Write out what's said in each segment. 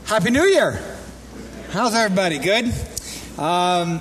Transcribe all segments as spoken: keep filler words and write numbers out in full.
Happy New Year. How's everybody? Good? Um,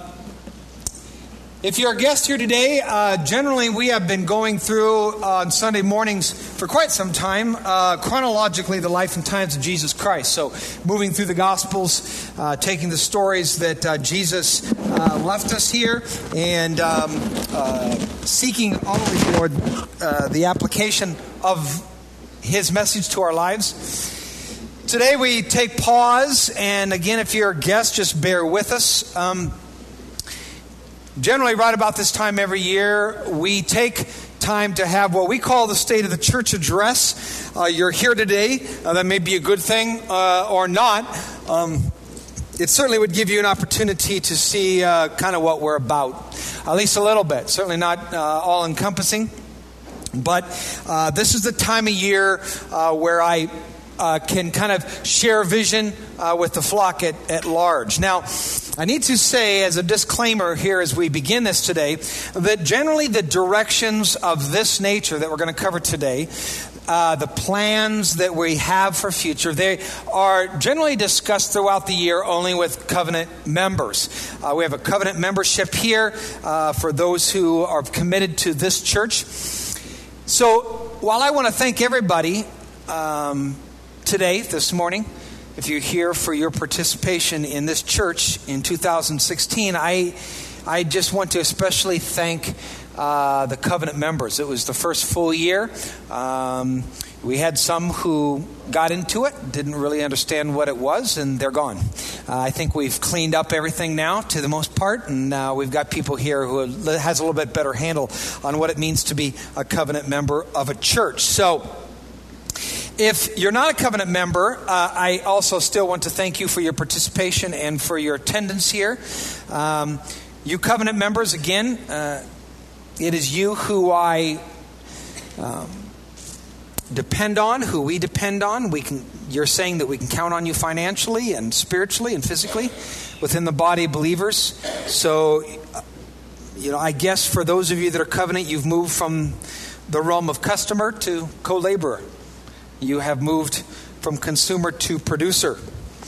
if you're a guest here today, uh, generally we have been going through uh, on Sunday mornings for quite some time, uh, chronologically, the life and times of Jesus Christ. So moving through the Gospels, uh, taking the stories that uh, Jesus uh, left us here, and um, uh, seeking always, Lord, uh, the application of His message to our lives. Today we take pause, and again, if you're a guest, just bear with us. Um, generally, right about this time every year, we take time to have what we call the State of the Church Address. Uh, you're here today. Uh, that may be a good thing uh, or not. Um, it certainly would give you an opportunity to see uh, kind of what we're about, at least a little bit. Certainly not uh, all-encompassing. But uh, this is the time of year uh, where I Uh, can kind of share vision uh, with the flock at, at large. Now, I need to say as a disclaimer here as we begin this today, that generally the directions of this nature that we're going to cover today, uh, the plans that we have for future, they are generally discussed throughout the year only with covenant members. Uh, we have a covenant membership here uh, for those who are committed to this church. So while I want to thank everybody um, today, this morning, if you're here for your participation in this church in two thousand sixteen, I I just want to especially thank uh, the covenant members. It was the first full year. Um, we had some who got into it, didn't really understand what it was, and they're gone. Uh, I think we've cleaned up everything now to the most part, and uh, we've got people here who has a little bit better handle on what it means to be a covenant member of a church. So, if you're not a covenant member, uh, I also still want to thank you for your participation and for your attendance here. Um, you covenant members, again, uh, it is you who I um, depend on, who we depend on. We can. You're saying that we can count on you financially and spiritually and physically within the body of believers. So, you know, I guess for those of you that are covenant, you've moved from the realm of customer to co-laborer. You have moved from consumer to producer.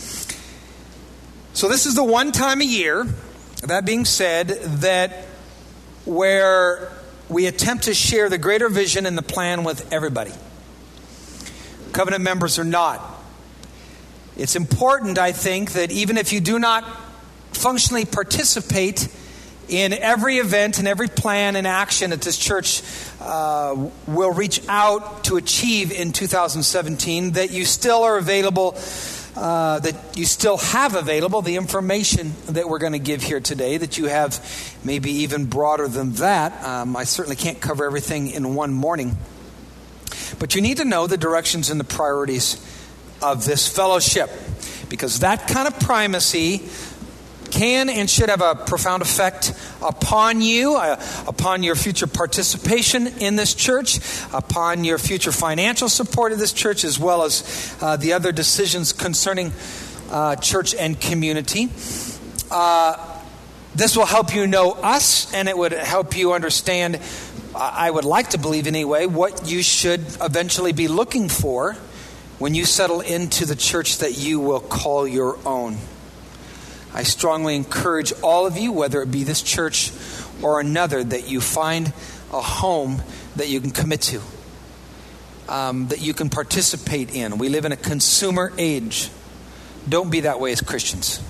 So this is the one time a year, that being said, that where we attempt to share the greater vision and the plan with everybody. Covenant members are not. It's important, I think, that even if you do not functionally participate in every event and every plan and action that this church uh, will reach out to achieve in two thousand seventeen, that you still are available, uh, that you still have available the information that we're going to give here today, that you have maybe even broader than that. Um, I certainly can't cover everything in one morning. But you need to know the directions and the priorities of this fellowship, because that kind of primacy can and should have a profound effect upon you, uh, upon your future participation in this church, upon your future financial support of this church, as well as uh, the other decisions concerning uh, church and community. Uh, this will help you know us, and it would help you understand, I would like to believe anyway, what you should eventually be looking for when you settle into the church that you will call your own. I strongly encourage all of you, whether it be this church or another, that you find a home that you can commit to, um, that you can participate in. We live in a consumer age. Don't be that way as Christians.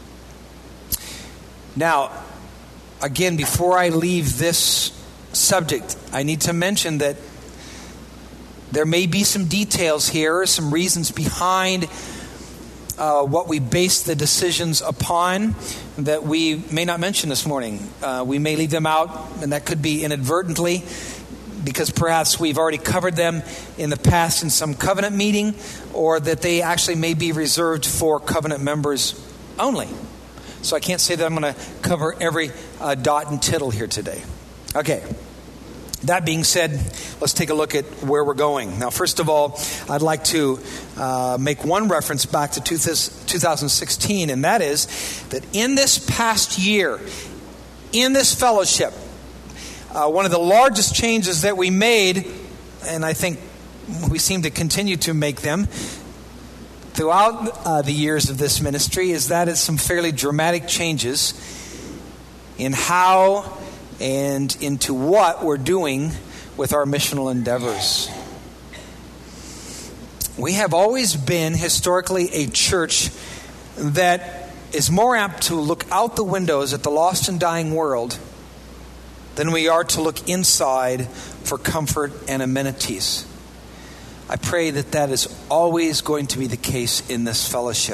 Now, again, before I leave this subject, I need to mention that there may be some details here, some reasons behind Uh, what we base the decisions upon that we may not mention this morning. Uh, we may leave them out, and that could be inadvertently because perhaps we've already covered them in the past in some covenant meeting, or that they actually may be reserved for covenant members only. So I can't say that I'm going to cover every uh, dot and tittle here today. Okay. That being said, let's take a look at where we're going. Now, first of all, I'd like to uh, make one reference back to two thousand sixteen, and that is that in this past year, in this fellowship, uh, one of the largest changes that we made, and I think we seem to continue to make them, throughout uh, the years of this ministry is that it's some fairly dramatic changes in how and into what we're doing with our missional endeavors. We have always been historically a church that is more apt to look out the windows at the lost and dying world than we are to look inside for comfort and amenities. I pray that that is always going to be the case in this fellowship.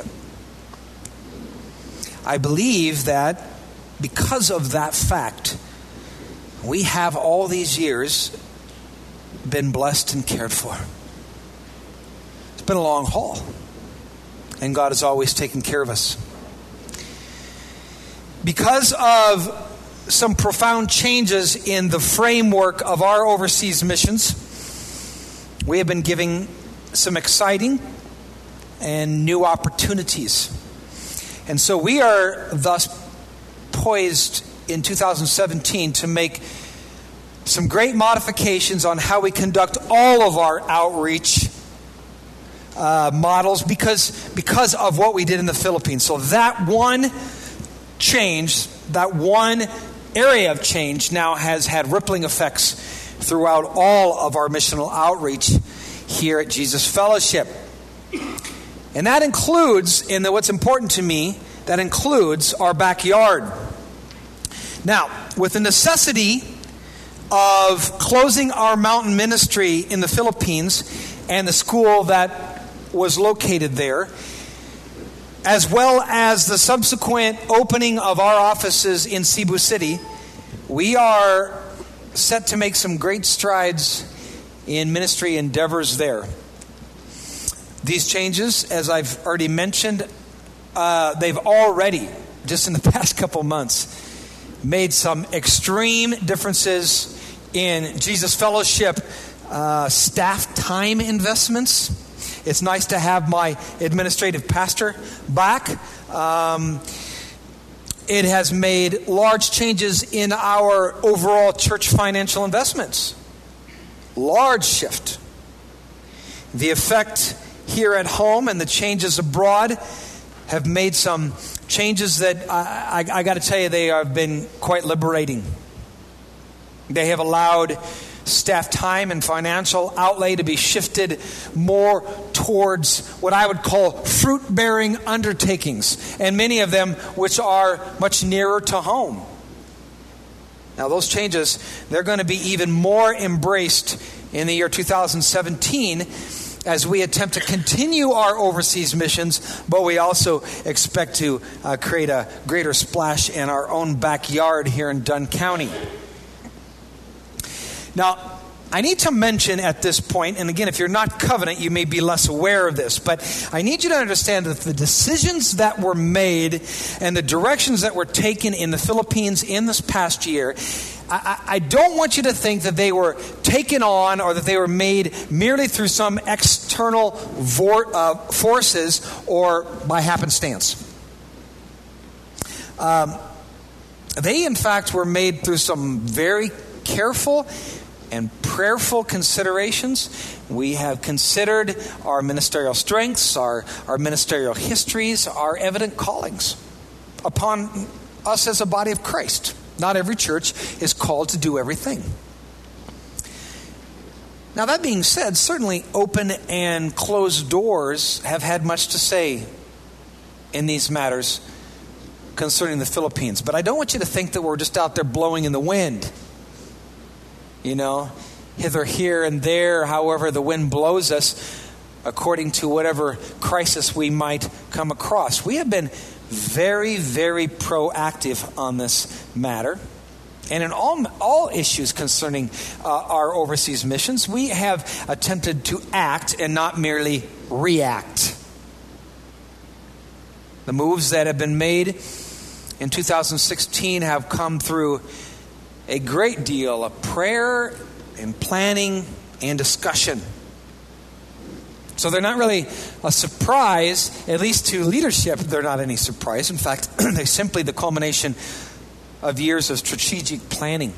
I believe that because of that fact, we have all these years been blessed and cared for. It's been a long haul, and God has always taken care of us. Because of some profound changes in the framework of our overseas missions, we have been giving some exciting and new opportunities. And so we are thus poised in two thousand seventeen to make some great modifications on how we conduct all of our outreach uh, models because, because of what we did in the Philippines. So that one change, that one area of change now has had rippling effects throughout all of our missional outreach here at Jesus Fellowship. And that includes, and what's important to me, that includes our backyard. Now, with the necessity of closing our mountain ministry in the Philippines and the school that was located there, as well as the subsequent opening of our offices in Cebu City, we are set to make some great strides in ministry endeavors there. These changes, as I've already mentioned, uh, they've already, just in the past couple months, made some extreme differences in Jesus Fellowship uh, staff time investments. It's nice to have my administrative pastor back. Um, it has made large changes in our overall church financial investments. Large shift. The effect here at home and the changes abroad have made some changes that I, I, I got to tell you, they have been quite liberating. They have allowed staff time and financial outlay to be shifted more towards what I would call fruit-bearing undertakings, and many of them which are much nearer to home. Now those changes, they're going to be even more embraced in the year two thousand seventeen as we attempt to continue our overseas missions, but we also expect to uh, create a greater splash in our own backyard here in Dunn County. Now, I need to mention at this point, and again, if you're not covenant, you may be less aware of this, but I need you to understand that the decisions that were made and the directions that were taken in the Philippines in this past year, I, I don't want you to think that they were taken on or that they were made merely through some external vor, uh, forces or by happenstance. Um, they, in fact, were made through some very careful and prayerful considerations. We have considered our ministerial strengths, our, our ministerial histories, our evident callings upon us as a body of Christ. Not every church is called to do everything. Now, that being said, certainly open and closed doors have had much to say in these matters concerning the Philippines. But I don't want you to think that we're just out there blowing in the wind. You know, hither, here, and there, however the wind blows us, according to whatever crisis we might come across. We have been very, very proactive on this matter. And in all, all issues concerning uh, our overseas missions, we have attempted to act and not merely react. The moves that have been made in two thousand sixteen have come through a great deal of prayer and planning and discussion. So they're not really a surprise, at least to leadership. They're not any surprise. In fact, they're simply the culmination of years of strategic planning.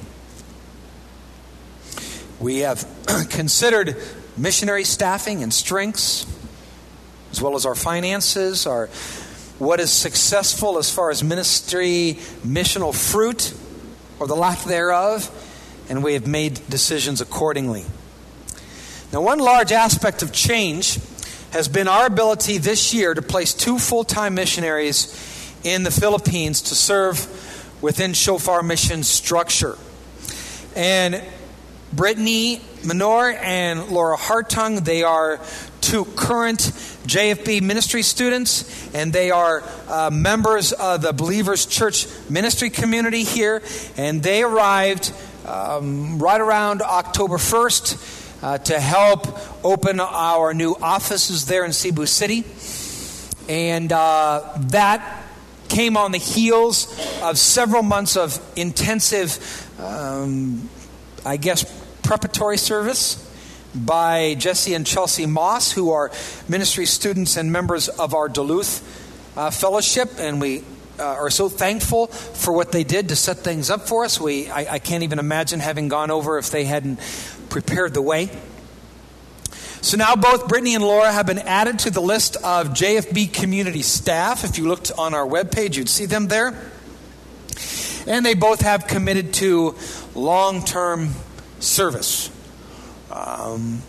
We have considered missionary staffing and strengths. as well as our finances, our what is successful as far as ministry, missional fruit, or the lack thereof, and we have made decisions accordingly. Now, one large aspect of change has been our ability this year to place two full-time missionaries in the Philippines to serve within Shofar Mission structure. And Brittany Menor and Laura Hartung, they are two current J F B ministry students, and they are uh, members of the Believers Church ministry community here, and they arrived um, right around October first uh, to help open our new offices there in Cebu City. And uh, that came on the heels of several months of intensive, um, I guess, preparatory service by Jesse and Chelsea Moss, who are ministry students and members of our Duluth uh, fellowship, and we uh, are so thankful for what they did to set things up for us. We I, I can't even imagine having gone over if they hadn't prepared the way. So now both Brittany and Laura have been added to the list of J F B community staff. If you looked on our webpage, you'd see them there. And they both have committed to long-term service. Um,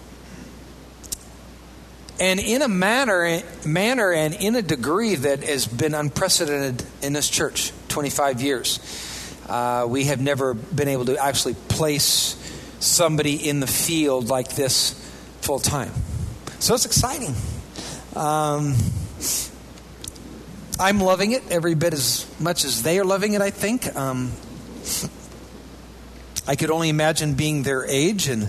and in a manner, manner and in a degree that has been unprecedented in this church, twenty-five years. Uh, we have never been able to actually place somebody in the field like this full time. So it's exciting. Um, I'm loving it every bit as much as they are loving it, I think. Um, I could only imagine being their age and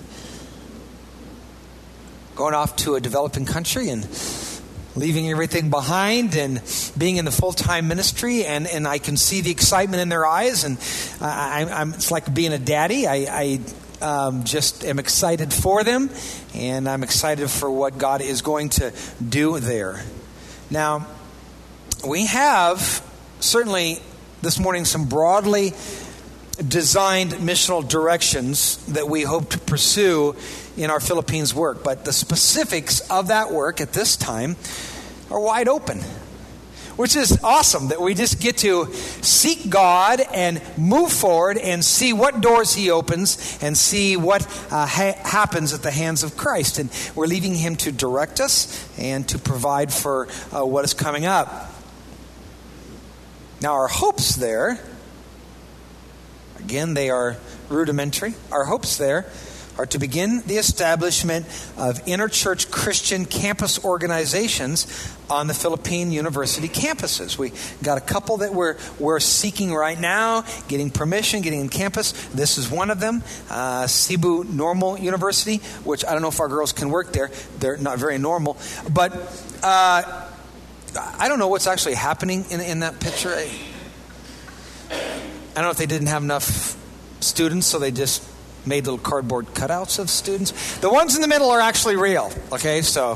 going off to a developing country and leaving everything behind and being in the full-time ministry, and, and I can see the excitement in their eyes, and I, I'm, it's like being a daddy. I, I um, just am excited for them, and I'm excited for what God is going to do there. Now, we have certainly this morning some broadly designed missional directions that we hope to pursue in our Philippines work. But the specifics of that work at this time are wide open, which is awesome that we just get to seek God and move forward and see what doors He opens and see what uh, ha- happens at the hands of Christ. And we're leaving Him to direct us and to provide for uh, what is coming up. Now, our hopes there, again, they are rudimentary. Our hopes there are to begin the establishment of interchurch Christian campus organizations on the Philippine University campuses. We got a couple that we're we're seeking right now, getting permission, getting in campus. This is one of them, uh, Cebu Normal University, which I don't know if our girls can work there. They're not very normal, but uh, I don't know what's actually happening in, in that picture. I, I don't know if they didn't have enough students, so they just made little cardboard cutouts of students. The ones in the middle are actually real, okay? So,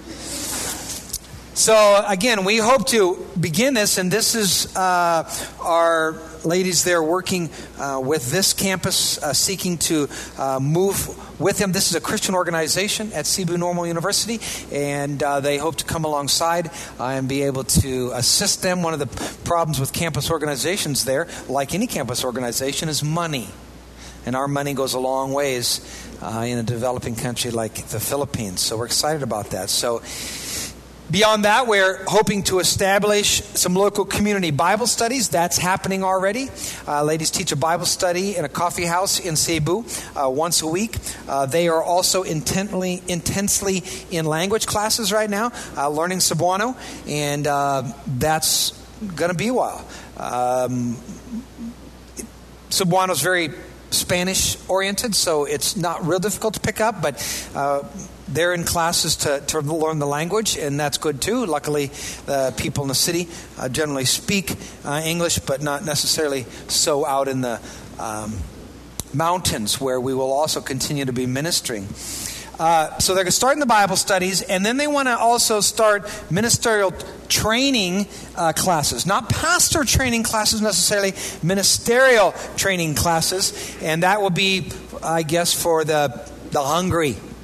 so again, we hope to begin this, and this is uh, our ladies there working uh, with this campus, uh, seeking to uh, move with them. This is a Christian organization at Cebu Normal University, and uh, they hope to come alongside uh, and be able to assist them. One of the problems with campus organizations there, like any campus organization, is money. And our money goes a long ways uh, in a developing country like the Philippines. So we're excited about that. So beyond that, we're hoping to establish some local community Bible studies. That's happening already. Uh, ladies teach a Bible study in a coffee house in Cebu uh, once a week. Uh, they are also intently, intensely in language classes right now, uh, learning Cebuano, and uh, that's going to be a while. Um, Cebuano is very Spanish-oriented, so it's not real difficult to pick up, but uh, they're in classes to, to learn the language, and that's good too. Luckily, uh, people in the city uh, generally speak uh, English, but not necessarily so out in the um, mountains, where we will also continue to be ministering. Uh, so they're starting the Bible studies, and then they want to also start ministerial training uh, classes. Not pastor training classes necessarily, ministerial training classes. And that will be, I guess, for the, the hungry.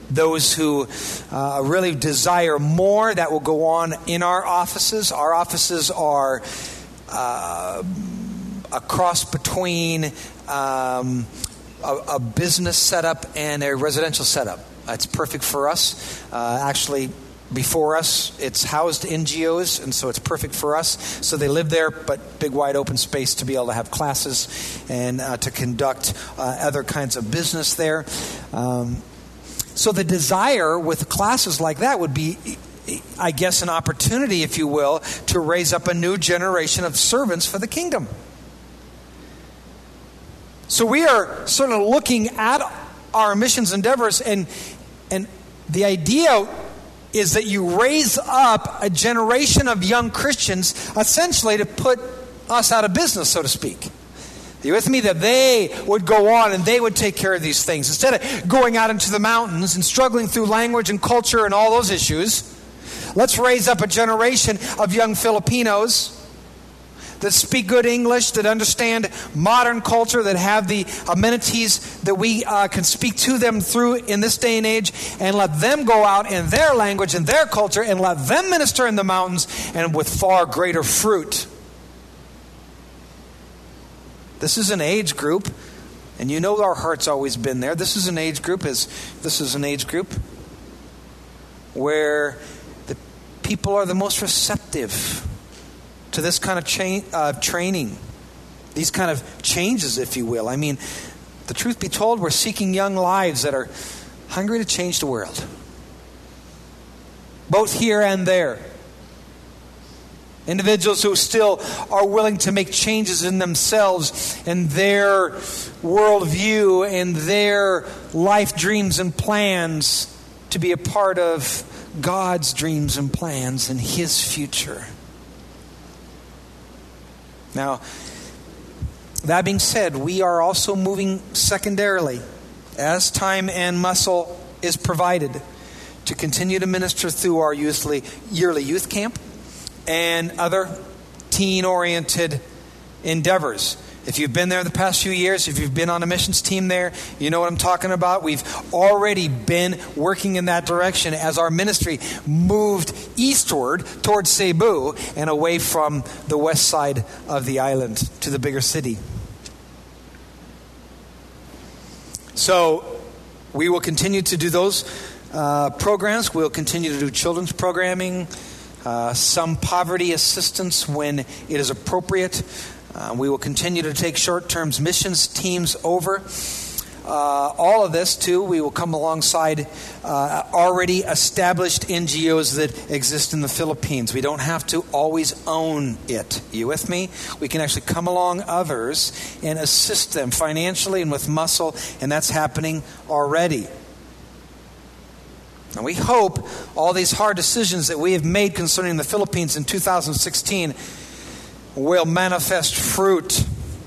those who uh, really desire more, that will go on in our offices. Our offices are uh, a cross between um, a, a business setup and a residential setup. It's perfect for us. Uh, actually, before us, it's housed N G Os, and so it's perfect for us. So they live there, but big, wide open space to be able to have classes and uh, to conduct uh, other kinds of business there. Um, so the desire with classes like that would be, I guess, an opportunity, if you will, to raise up a new generation of servants for the kingdom. So we are sort of looking at our missions endeavors, and and the idea is that you raise up a generation of young Christians essentially to put us out of business, so to speak. Are you with me? That they would go on and they would take care of these things. Instead of going out into the mountains and struggling through language and culture and all those issues, let's raise up a generation of young Filipinos that speak good English, that understand modern culture, that have the amenities that we uh, can speak to them through in this day and age, and let them go out in their language and their culture and let them minister in the mountains and with far greater fruit. This is an age group, and you know our heart's always been there. This is an age group, is this is an age group where the people are the most receptive to this kind of cha- uh, training, these kind of changes, if you will. I mean, the truth be told, we're seeking young lives that are hungry to change the world, both here and there. Individuals who still are willing to make changes in themselves and their worldview and their life dreams and plans to be a part of God's dreams and plans and His future. Now, that being said, we are also moving secondarily, as time and muscle is provided, to continue to minister through our youthly, yearly youth camp and other teen-oriented endeavors. If you've been there the past few years, if you've been on a missions team there, you know what I'm talking about. We've already been working in that direction as our ministry moved eastward towards Cebu and away from the west side of the island to the bigger city. So we will continue to do those uh, programs. We'll continue to do children's programming, uh, some poverty assistance when it is appropriate. Uh, we will continue to take short-term missions teams over. Uh, all of this, too, we will come alongside uh, already established N G Os that exist in the Philippines. We don't have to always own it. You with me? We can actually come along others and assist them financially and with muscle, and that's happening already. And we hope all these hard decisions that we have made concerning the Philippines in two thousand sixteen will manifest fruit,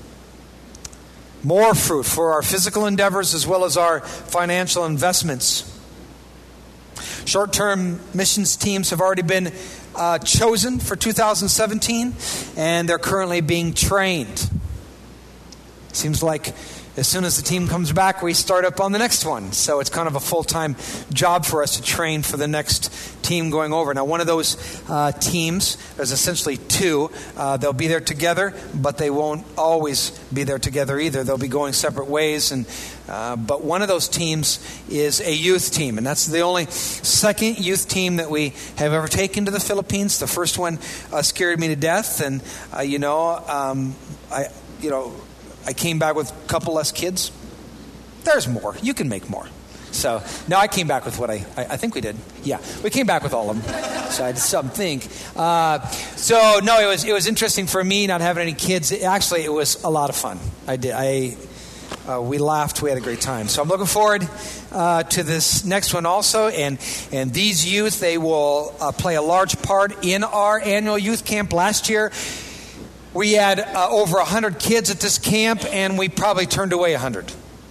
more fruit for our physical endeavors as well as our financial investments. Short-term missions teams have already been uh, chosen for two thousand seventeen, and they're currently being trained. Seems like as soon as the team comes back, we start up on the next one. So it's kind of a full-time job for us to train for the next team going over. Now, one of those uh, teams, there's essentially two. Uh, they'll be there together, but they won't always be there together either. They'll be going separate ways. And uh, but one of those teams is a youth team, and that's the only second youth team that we have ever taken to the Philippines. The first one uh, scared me to death, and uh, you know, um, I, you know. I came back with a couple less kids. There's more. You can make more. So, no, I came back with what I, I, I think we did. Yeah, we came back with all of them. So I just think. Uh, so, no, it was it was interesting for me not having any kids. It, actually, it was a lot of fun. I did. I uh, we laughed. We had a great time. So I'm looking forward uh, to this next one also. And and these youth, they will uh, play a large part in our annual youth camp. Last year, we had uh, over one hundred kids at this camp, and we probably turned away one hundred.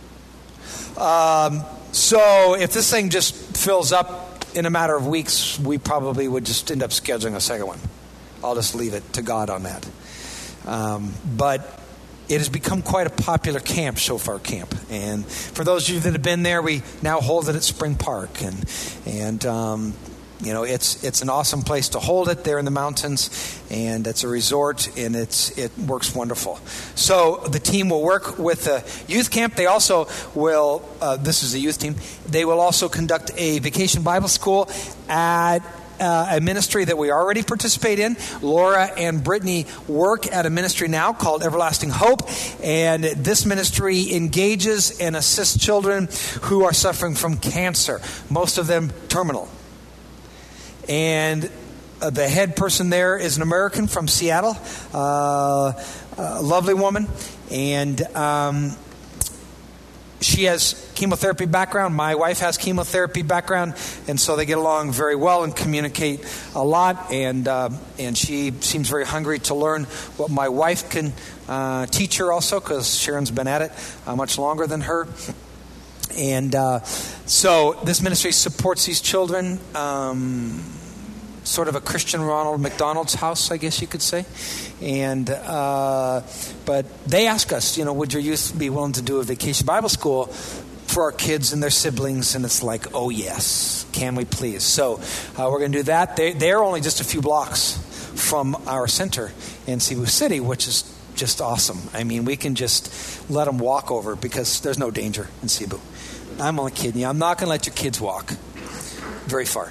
Um, so if this thing just fills up in a matter of weeks, we probably would just end up scheduling a second one. I'll just leave it to God on that. Um, but it has become quite a popular camp, Shofar Camp. And for those of you that have been there, we now hold it at Spring Park. And, and um, you know, it's it's an awesome place to hold it there in the mountains. And it's a resort, and it's it works wonderful. So the team will work with the youth camp. They also will, uh, this is a youth team, they will also conduct a vacation Bible school at Uh, a ministry that we already participate in. Laura and Brittany work at a ministry now called Everlasting Hope, and this ministry engages and assists children who are suffering from cancer, most of them terminal. And uh, the head person there is an American from Seattle, uh, a lovely woman, and um, she has chemotherapy background. My wife has chemotherapy background, and so they get along very well and communicate a lot. And uh, and she seems very hungry to learn what my wife can uh, teach her also, because Sharon's been at it uh, much longer than her. And uh, so this ministry supports these children, um, sort of a Christian Ronald McDonald's house, I guess you could say. And uh, but they ask us, you know, would your youth be willing to do a vacation Bible school for our kids and their siblings? And it's like, oh yes, can we please? So uh, we're going to do that. They, they're only just a few blocks from our center in Cebu City, which is just awesome. I mean, we can just let them walk over because there's no danger in Cebu. I'm only kidding you. I'm not going to let your kids walk very far.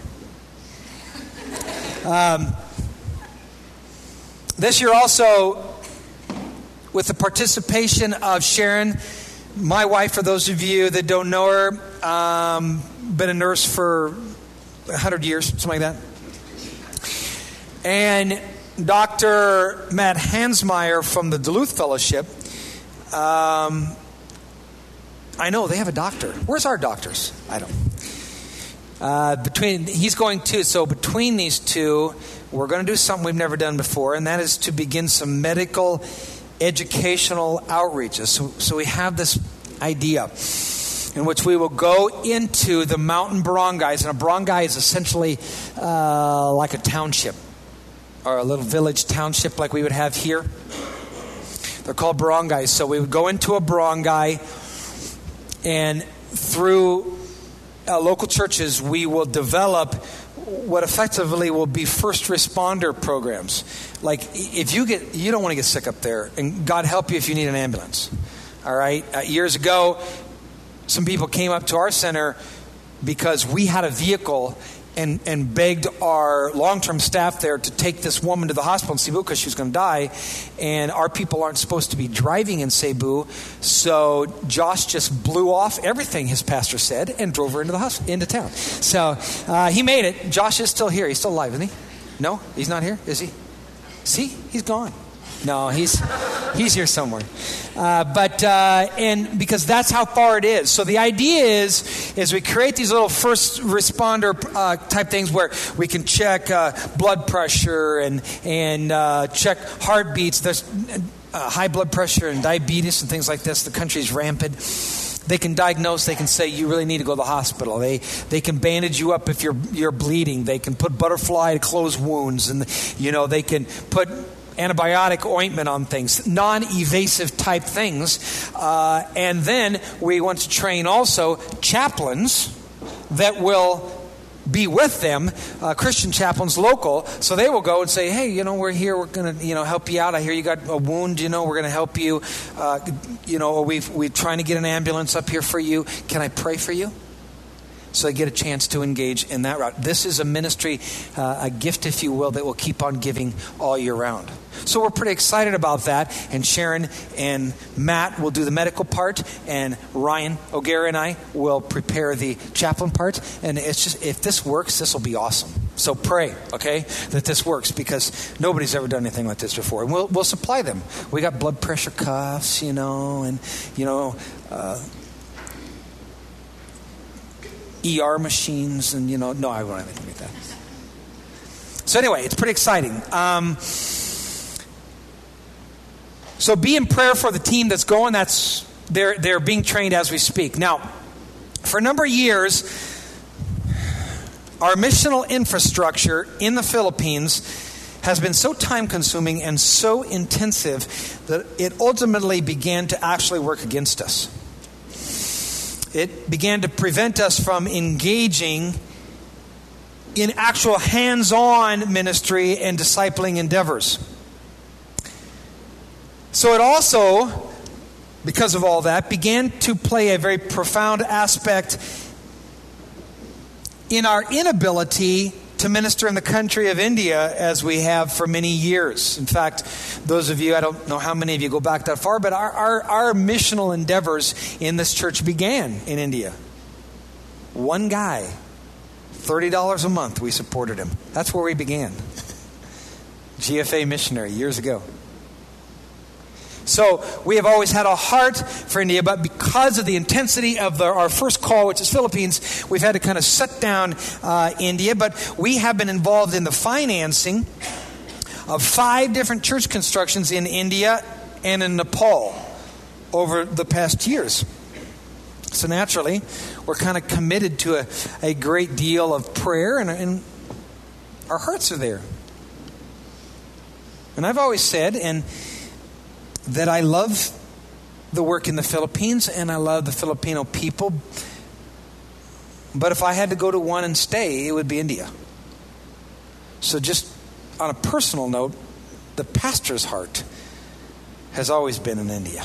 Um, this year also, with the participation of Sharon, my wife, for those of you that don't know her, um, been a nurse for a hundred years, something like that. And Doctor Matt Hansmeyer from the Duluth Fellowship, um, I know they have a doctor. Where's our doctors? I don't. Uh, between he's going to so between these two, we're going to do something we've never done before, and that is to begin some medical educational outreaches. So, so we have this idea in which we will go into the mountain barangays, and a barangay is essentially uh, like a township or a little village township like we would have here. They're called barangays. So we would go into a barangay, and through Uh, local churches, we will develop what effectively will be first responder programs. Like if you get, you don't want to get sick up there, and God help you if you need an ambulance. All right. Uh, years ago, some people came up to our center because we had a vehicle and, and begged our long-term staff there to take this woman to the hospital in Cebu because she was going to die. And our people aren't supposed to be driving in Cebu. So Josh just blew off everything his pastor said and drove her into the hospital, into town. So uh, he made it. Josh is still here. He's still alive, isn't he? No? He's not here? Is he? See? He's gone. No, he's he's here somewhere. Uh, but uh, and because that's how far it is. So the idea is is we create these little first responder uh, type things where we can check uh, blood pressure and and uh, check heartbeats. There's uh, high blood pressure and diabetes and things like this. The country's rampant. They can diagnose. They can say you really need to go to the hospital. They they can bandage you up if you're you're bleeding. They can put butterfly to close wounds, and you know they can put antibiotic ointment on things, non-evasive type things. Uh, and then we want to train also chaplains that will be with them, uh, Christian chaplains, local, so they will go and say, hey, you know, we're here, we're going to, you know, help you out. I hear you got a wound, you know, we're going to help you. Uh, you know, we've, we're trying to get an ambulance up here for you. Can I pray for you? So they get a chance to engage in that route. This is a ministry, uh, a gift, if you will, that will keep on giving all year round. So we're pretty excited about that. And Sharon and Matt will do the medical part, and Ryan O'Gara and I will prepare the chaplain part. And it's just, if this works, this will be awesome. So pray, okay, that this works, because nobody's ever done anything like this before. And we'll we'll supply them. We got blood pressure cuffs, you know, and you know. Uh, E R machines and, you know, no, I won't have anything like that. So anyway, it's pretty exciting. Um, so be in prayer for the team that's going. That's they're they're being trained as we speak. Now, for a number of years, our missional infrastructure in the Philippines has been so time-consuming and so intensive that it ultimately began to actually work against us. It began to prevent us from engaging in actual hands-on ministry and discipling endeavors. So it also, because of all that, began to play a very profound aspect in our inability to minister in the country of India as we have for many years. In fact, those of you, I don't know how many of you go back that far, but our, our, our missional endeavors in this church began in India. One guy, thirty dollars a month, we supported him. That's where we began. G F A missionary years ago. So we have always had a heart for India, but because of the intensity of the, our first call, which is Philippines, we've had to kind of shut down uh, India. But we have been involved in the financing of five different church constructions in India and in Nepal over the past years. So naturally, we're kind of committed to a, a great deal of prayer, and, and our hearts are there. And I've always said, and that I love the work in the Philippines and I love the Filipino people. But if I had to go to one and stay, it would be India. So just on a personal note, the pastor's heart has always been in India.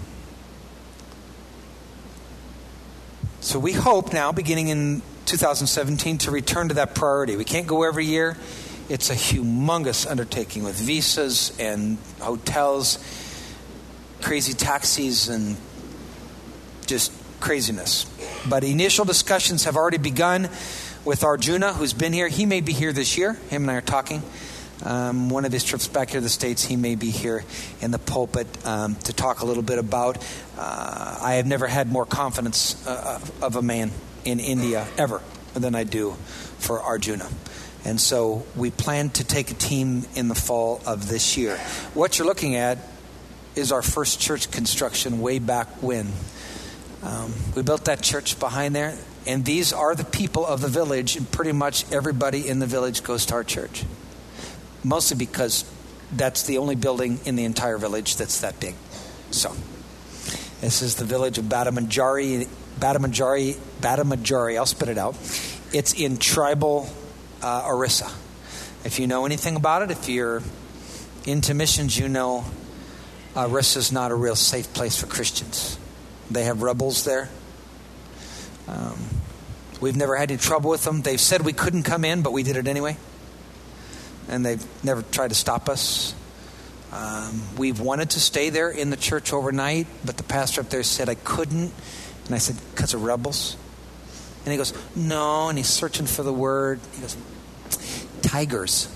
So we hope now, beginning in two thousand seventeen, to return to that priority. We can't go every year. It's a humongous undertaking with visas and hotels, crazy taxis, and just craziness. But initial discussions have already begun with Arjuna, who's been here. He may be here this year. Him and I are talking. Um, one of his trips back here to the States, he may be here in the pulpit um, to talk a little bit about. Uh, I have never had more confidence uh, of a man in India ever than I do for Arjuna. And so we plan to take a team in the fall of this year. What you're looking at is our first church construction way back when. Um, we built that church behind there, and these are the people of the village, and pretty much everybody in the village goes to our church. Mostly because that's the only building in the entire village that's that big. So, this is the village of Badamanjari, Badamanjari, Badamanjari, I'll spit it out. It's in tribal uh, Orissa. If you know anything about it, if you're into missions, you know Uh, Orissa is not a real safe place for Christians. They have rebels there. Um, we've never had any trouble with them. They've said we couldn't come in, but we did it anyway. And they've never tried to stop us. Um, we've wanted to stay there in the church overnight, but the pastor up there said I couldn't. And I said, because of rebels? And he goes, no. And he's searching for the word. He goes, tigers.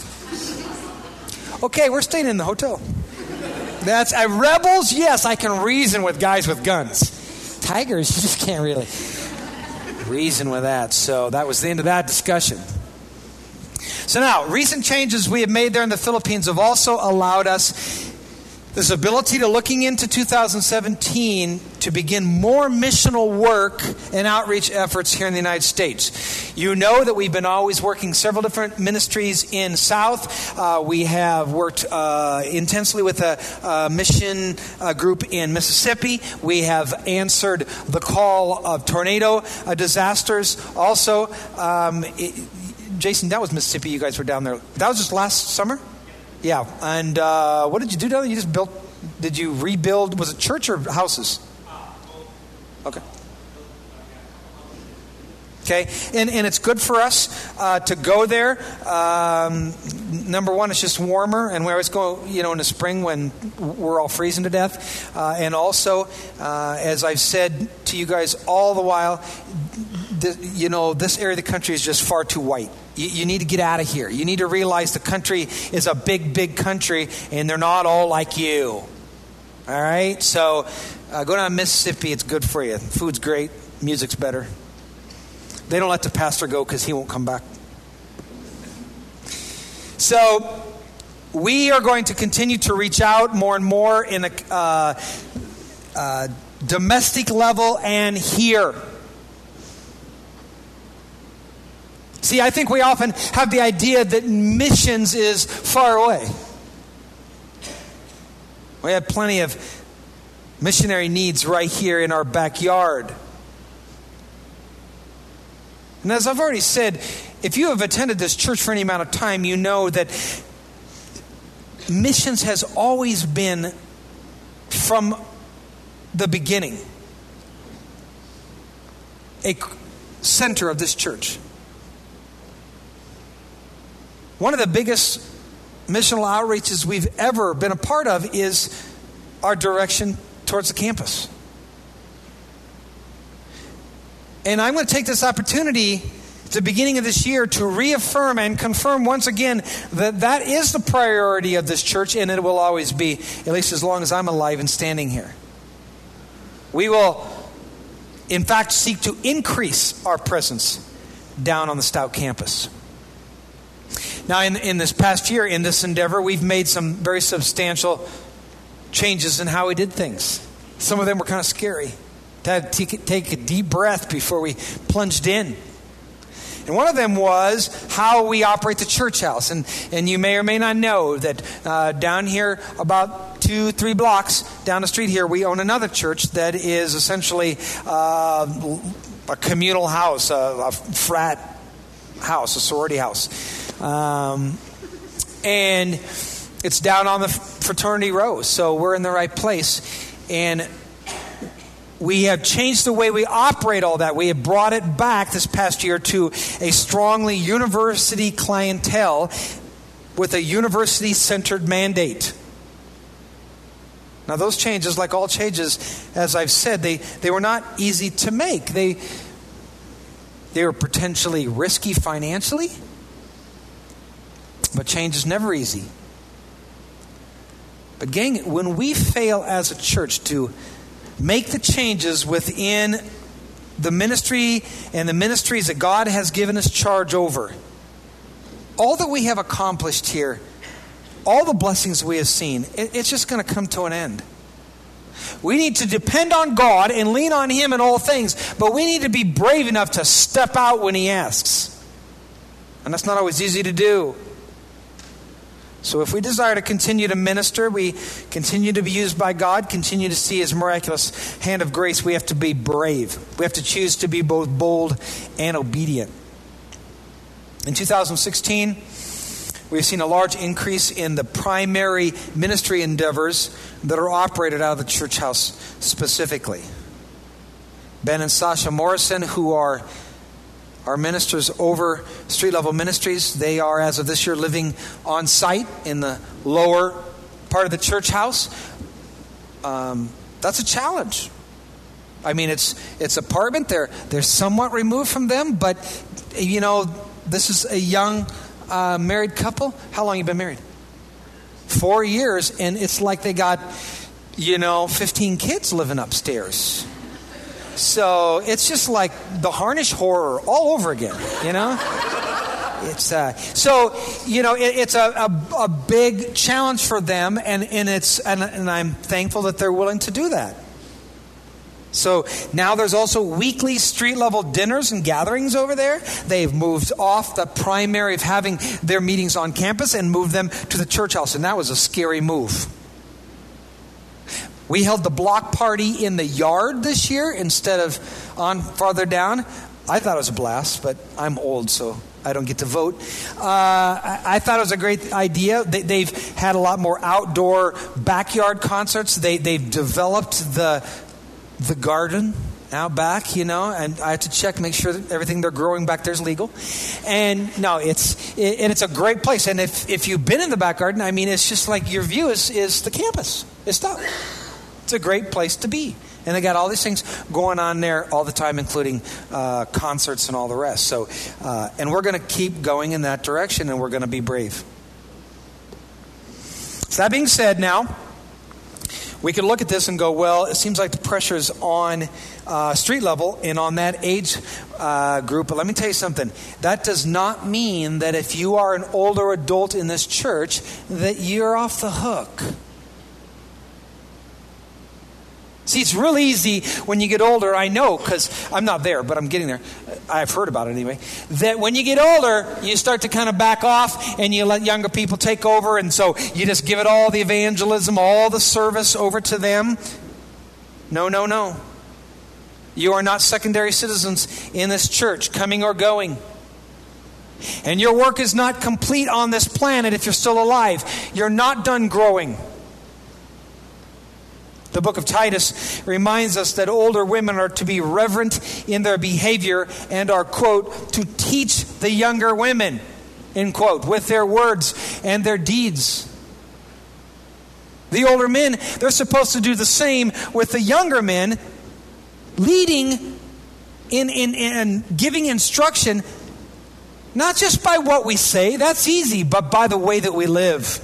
Okay, we're staying in the hotel. That's uh, rebels. Yes, I can reason with guys with guns. Tigers, you just can't really reason with that. So that was the end of that discussion. So now, recent changes we have made there in the Philippines have also allowed us this ability to, looking into two thousand seventeen, to begin more missional work and outreach efforts here in the United States. You know that we've been always working several different ministries in South. Uh, we have worked uh, intensely with a, a mission uh, group in Mississippi. We have answered the call of tornado uh, disasters. Also, um, it, Jason, that was Mississippi. You guys were down there. That was just last summer? Yeah. And uh, what did you do down there? You just built, did you rebuild, was it church or houses? Okay. Okay, and, and it's good for us uh, to go there. Um, number one, it's just warmer, and we always go, you know, in the spring when we're all freezing to death. Uh, and also, uh, as I've said to you guys all the while, th- you know, this area of the country is just far too white. You, you need to get out of here. You need to realize the country is a big, big country, and they're not all like you. All right, so uh, go down to Mississippi. It's good for you. Food's great. Music's better. They don't let the pastor go because he won't come back. So we are going to continue to reach out more and more in a uh, uh, domestic level and here. See, I think we often have the idea that missions is far away. We have plenty of missionary needs right here in our backyard. And as I've already said, if you have attended this church for any amount of time, you know that missions has always been, from the beginning, a center of this church. One of the biggest missional outreaches we've ever been a part of is our direction towards the campus. And I'm going to take this opportunity at the beginning of this year to reaffirm and confirm once again that that is the priority of this church, and it will always be, at least as long as I'm alive and standing here. We will, in fact, seek to increase our presence down on the Stout campus. Now, in, in this past year, in this endeavor, we've made some very substantial changes in how we did things. Some of them were kind of scary. Had to take, take a deep breath before we plunged in. And one of them was how we operate the church house. And, and you may or may not know that uh, down here, about two, three blocks down the street here, we own another church that is essentially uh, a communal house, a, a frat house, a sorority house. Um, and it's down on the fraternity row, so we're in the right place. And we have changed the way we operate all that. We have brought it back this past year to a strongly university clientele with a university-centered mandate. Now, those changes, like all changes, as I've said, they, they were not easy to make. They, they were potentially risky financially. But change is never easy. But gang, when we fail as a church to make the changes within the ministry and the ministries that God has given us charge over, all that we have accomplished here, all the blessings we have seen, it, it's just going to come to an end. We need to depend on God and lean on Him in all things, but we need to be brave enough to step out when He asks. And that's not always easy to do. So if we desire to continue to minister, we continue to be used by God, continue to see His miraculous hand of grace, we have to be brave. We have to choose to be both bold and obedient. In two thousand sixteen, we've seen a large increase in the primary ministry endeavors that are operated out of the church house specifically. Ben and Sasha Morrison, who are our ministers over Street Level Ministries, they are, as of this year, living on site in the lower part of the church house. Um, that's a challenge. I mean, it's it's apartment. They're they're somewhat removed from them, but you know, this is a young uh, married couple. How long have you been married? Four years, and it's like they got, you know, fifteen kids living upstairs. So it's just like the Harnish horror all over again, you know? It's uh, so, you know, it, it's a, a, a big challenge for them, and, and, it's, and, and I'm thankful that they're willing to do that. So now there's also weekly street level dinners and gatherings over there. They've moved off the primary of having their meetings on campus and moved them to the church house, and that was a scary move. We held the block party in the yard this year instead of on farther down. I thought it was a blast, but I'm old, so I don't get to vote. Uh, I, I thought it was a great idea. They, they've had a lot more outdoor backyard concerts. They, they've developed the the garden out back, you know, and I have to check, make sure that everything they're growing back there is legal. And no, it's it, and it's a great place. And if, if you've been in the back garden, I mean, it's just like your view is, is the campus. It's tough. It's a great place to be. And they got all these things going on there all the time, including uh, concerts and all the rest. So, uh, and we're going to keep going in that direction, and we're going to be brave. So that being said, now, we can look at this and go, well, it seems like the pressure is on uh, street level and on that age uh, group. But let me tell you something. That does not mean that if you are an older adult in this church, that you're off the hook. See, it's real easy when you get older, I know, because I'm not there, but I'm getting there. I've heard about it anyway, that when you get older, you start to kind of back off and you let younger people take over, and so you just give it all the evangelism, all the service over to them. No, no, no. You are not secondary citizens in this church, coming or going. And your work is not complete on this planet if you're still alive. You're not done growing. The book of Titus reminds us that older women are to be reverent in their behavior and are, quote, to teach the younger women, end quote, with their words and their deeds. The older men, they're supposed to do the same with the younger men, leading in, in, in giving instruction, not just by what we say, that's easy, but by the way that we live.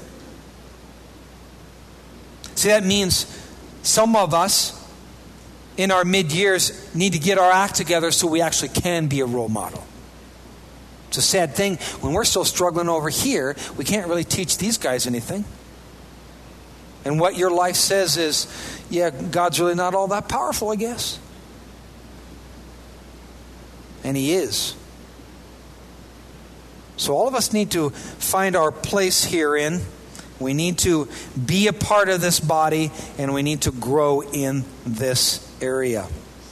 See, that means some of us in our mid-years need to get our act together so we actually can be a role model. It's a sad thing. When we're still struggling over here, we can't really teach these guys anything. And what your life says is, yeah, God's really not all that powerful, I guess. And He is. So all of us need to find our place herein. We need to be a part of this body, and we need to grow in this area.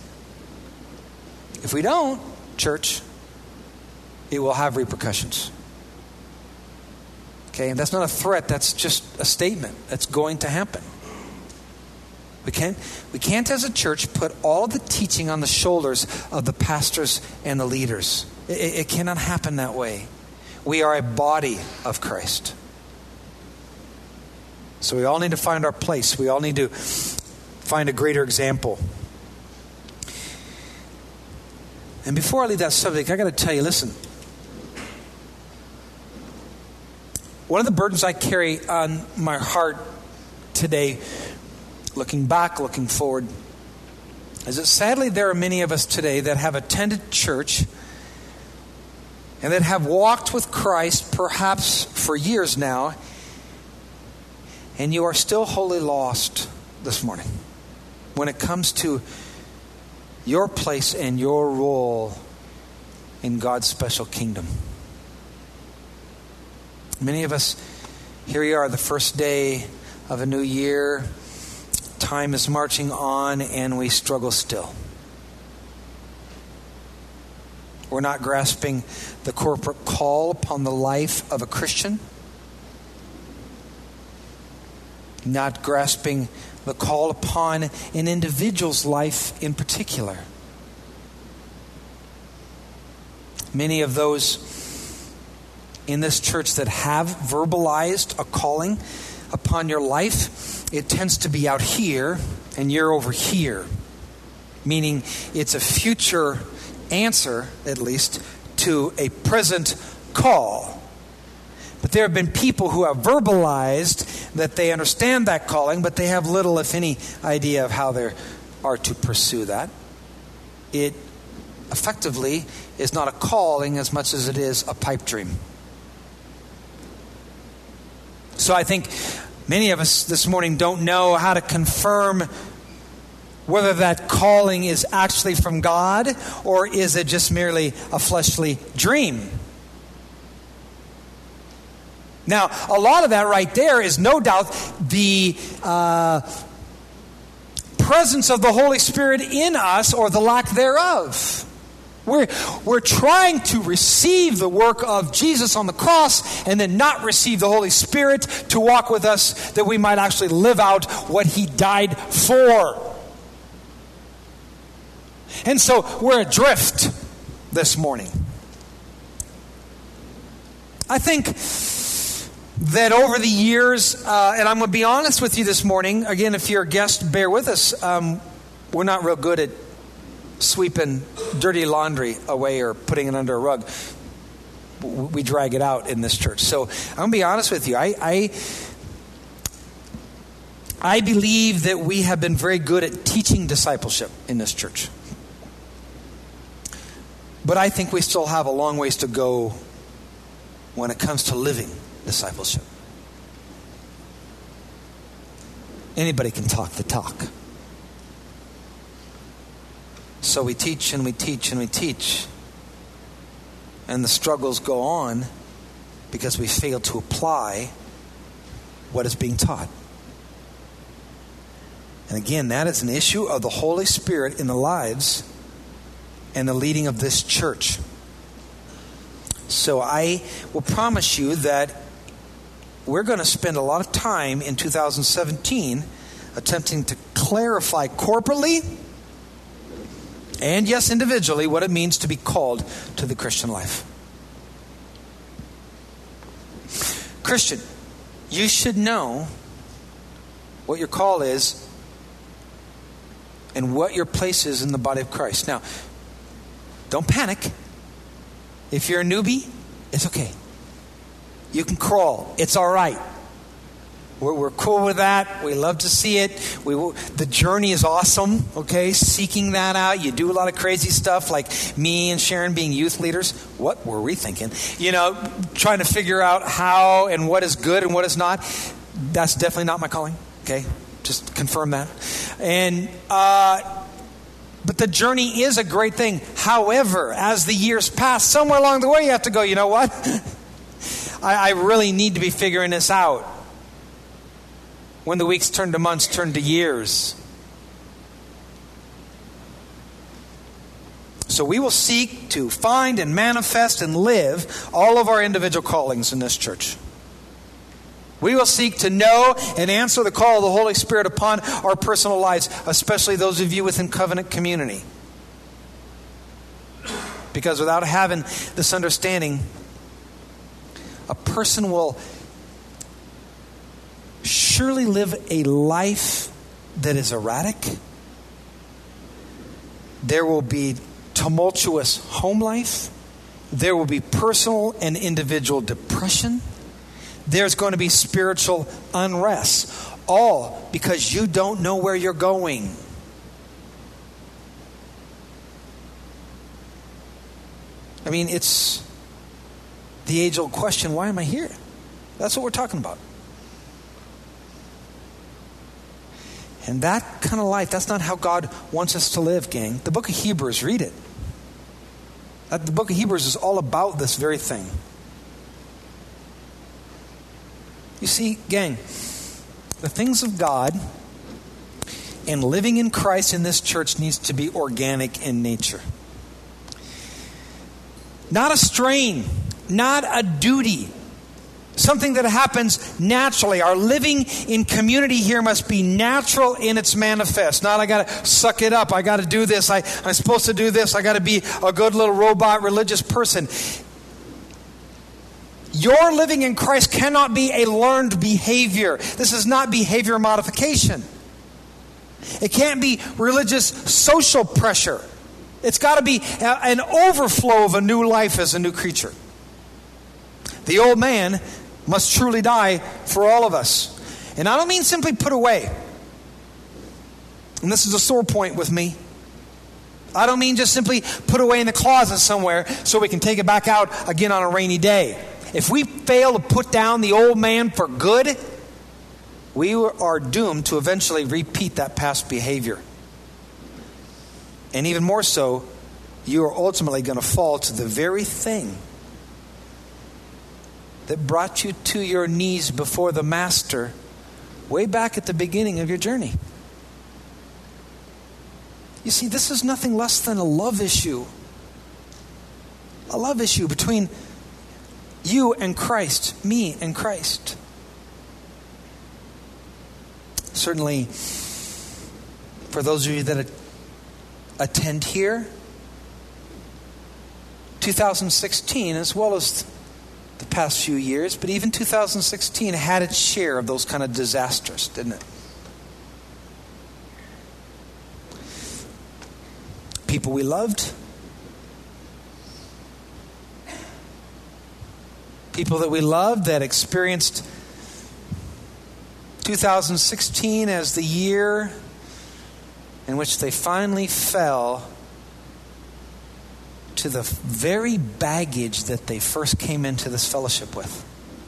If we don't, church, it will have repercussions. Okay, and that's not a threat, that's just a statement. That's going to happen. We can't, we can't as a church put all the teaching on the shoulders of the pastors and the leaders. It, it cannot happen that way. We are a body of Christ. So we all need to find our place. We all need to find a greater example. And before I leave that subject, I got to tell you, listen. One of the burdens I carry on my heart today, looking back, looking forward, is that sadly there are many of us today that have attended church and that have walked with Christ perhaps for years now, and you are still wholly lost this morning when it comes to your place and your role in God's special kingdom. Many of us, here we are, the first day of a new year. Time is marching on and we struggle still. We're not grasping the corporate call upon the life of a Christian. Not grasping the call upon an individual's life in particular. Many of those in this church that have verbalized a calling upon your life, it tends to be out here and you're over here. Meaning it's a future answer, at least, to a present call. But there have been people who have verbalized that they understand that calling, but they have little, if any, idea of how they are to pursue that. It effectively is not a calling as much as it is a pipe dream. So I think many of us this morning don't know how to confirm whether that calling is actually from God or is it just merely a fleshly dream. Now, a lot of that right there is no doubt the uh, presence of the Holy Spirit in us or the lack thereof. We're, we're trying to receive the work of Jesus on the cross and then not receive the Holy Spirit to walk with us that we might actually live out what He died for. And so we're adrift this morning. I think that over the years, uh, and I'm going to be honest with you this morning, again, if you're a guest, bear with us. Um, we're not real good at sweeping dirty laundry away or putting it under a rug. We drag it out in this church. So I'm going to be honest with you. I, I, I believe that we have been very good at teaching discipleship in this church. But I think we still have a long ways to go when it comes to living discipleship. Anybody can talk the talk. So we teach and we teach and we teach. And the struggles go on because we fail to apply what is being taught. And again, that is an issue of the Holy Spirit in the lives and the leading of this church. So I will promise you that we're going to spend a lot of time in two thousand seventeen attempting to clarify corporately and, yes, individually, what it means to be called to the Christian life. Christian, you should know what your call is and what your place is in the body of Christ. Now, don't panic. If you're a newbie, it's okay. You can crawl. It's all right. We're, we're cool with that. We love to see it. We will, the journey is awesome, okay? Seeking that out. You do a lot of crazy stuff like me and Sharon being youth leaders. What were we thinking? You know, trying to figure out how and what is good and what is not. That's definitely not my calling, okay? Just confirm that. And, uh... But the journey is a great thing. However, as the years pass, somewhere along the way you have to go, you know what? I, I really need to be figuring this out. When the weeks turn to months, turn to years. So we will seek to find and manifest and live all of our individual callings in this church. We will seek to know and answer the call of the Holy Spirit upon our personal lives, especially those of you within covenant community. Because without having this understanding, a person will surely live a life that is erratic. There will be tumultuous home life. There will be personal and individual depression. There's going to be spiritual unrest. All because you don't know where you're going. I mean, it's the age-old question, why am I here? That's what we're talking about. And that kind of life, that's not how God wants us to live, gang. The book of Hebrews, read it. The book of Hebrews is all about this very thing. You see, gang, the things of God and living in Christ in this church needs to be organic in nature. Not a strain, not a duty. Something that happens naturally. Our living in community here must be natural in its manifest. Not I got to suck it up. I got to do this. I, I'm supposed to do this. I got to be a good little robot religious person. Your living in Christ cannot be a learned behavior. This is not behavior modification. It can't be religious social pressure. It's got to be a, an overflow of a new life as a new creature. The old man must truly die for all of us. And I don't mean simply put away. And this is a sore point with me. I don't mean just simply put away in the closet somewhere so we can take it back out again on a rainy day. If we fail to put down the old man for good, we are doomed to eventually repeat that past behavior. And even more so, you are ultimately going to fall to the very thing that brought you to your knees before the Master way back at the beginning of your journey. You see, this is nothing less than a love issue. A love issue between you and Christ, me and Christ. Certainly, for those of you that attend here, two thousand sixteen, as well as the past few years, but even two thousand sixteen had its share of those kind of disasters, didn't it? People we loved, people that we loved that experienced two thousand sixteen as the year in which they finally fell to the very baggage that they first came into this fellowship with.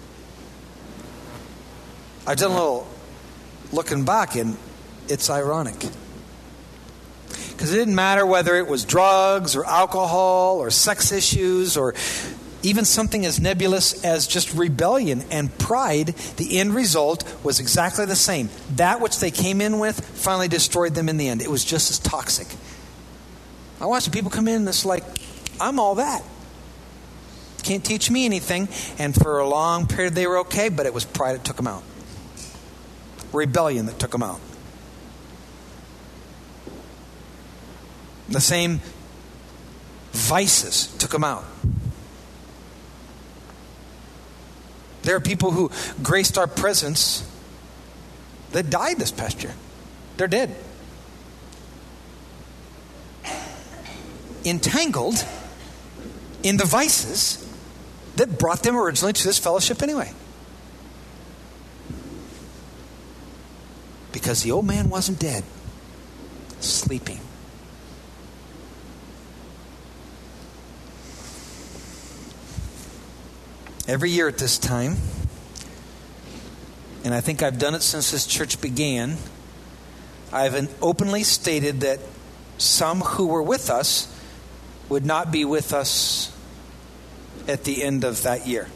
I've done a little looking back, and it's ironic. Because it didn't matter whether it was drugs or alcohol or sex issues or even something as nebulous as just rebellion and pride. The end result was exactly the same. That which they came in with finally destroyed them in the end. It was just as toxic. I watched people come in and it's like, I'm all that. Can't teach me anything. And for a long period they were okay, but it was pride that took them out. Rebellion that took them out. The same vices took them out. There are people who graced our presence that died this past year. They're dead. Entangled in the vices that brought them originally to this fellowship anyway. Because the old man wasn't dead, sleeping. Every year at this time, and I think I've done it since this church began, I've openly stated that some who were with us would not be with us at the end of that year.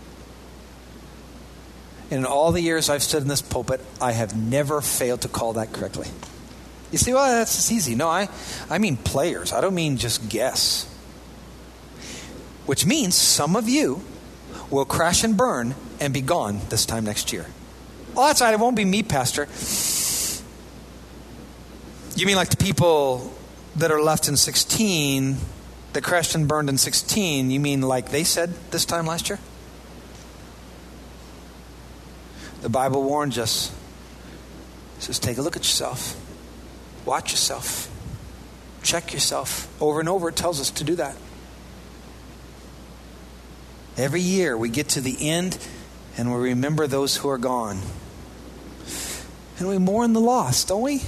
And in all the years I've stood in this pulpit, I have never failed to call that correctly. You say, well, that's just easy. No, I, I mean players. I don't mean just guess. Which means some of you will crash and burn and be gone this time next year. Oh, that's right. It won't be me, Pastor. You mean like the people that are left in sixteen, that crashed and burned in sixteen, you mean like they said this time last year? The Bible warns us. It says, take a look at yourself. Watch yourself. Check yourself. Over and over it tells us to do that. Every year we get to the end and we remember those who are gone. And we mourn the loss, don't we?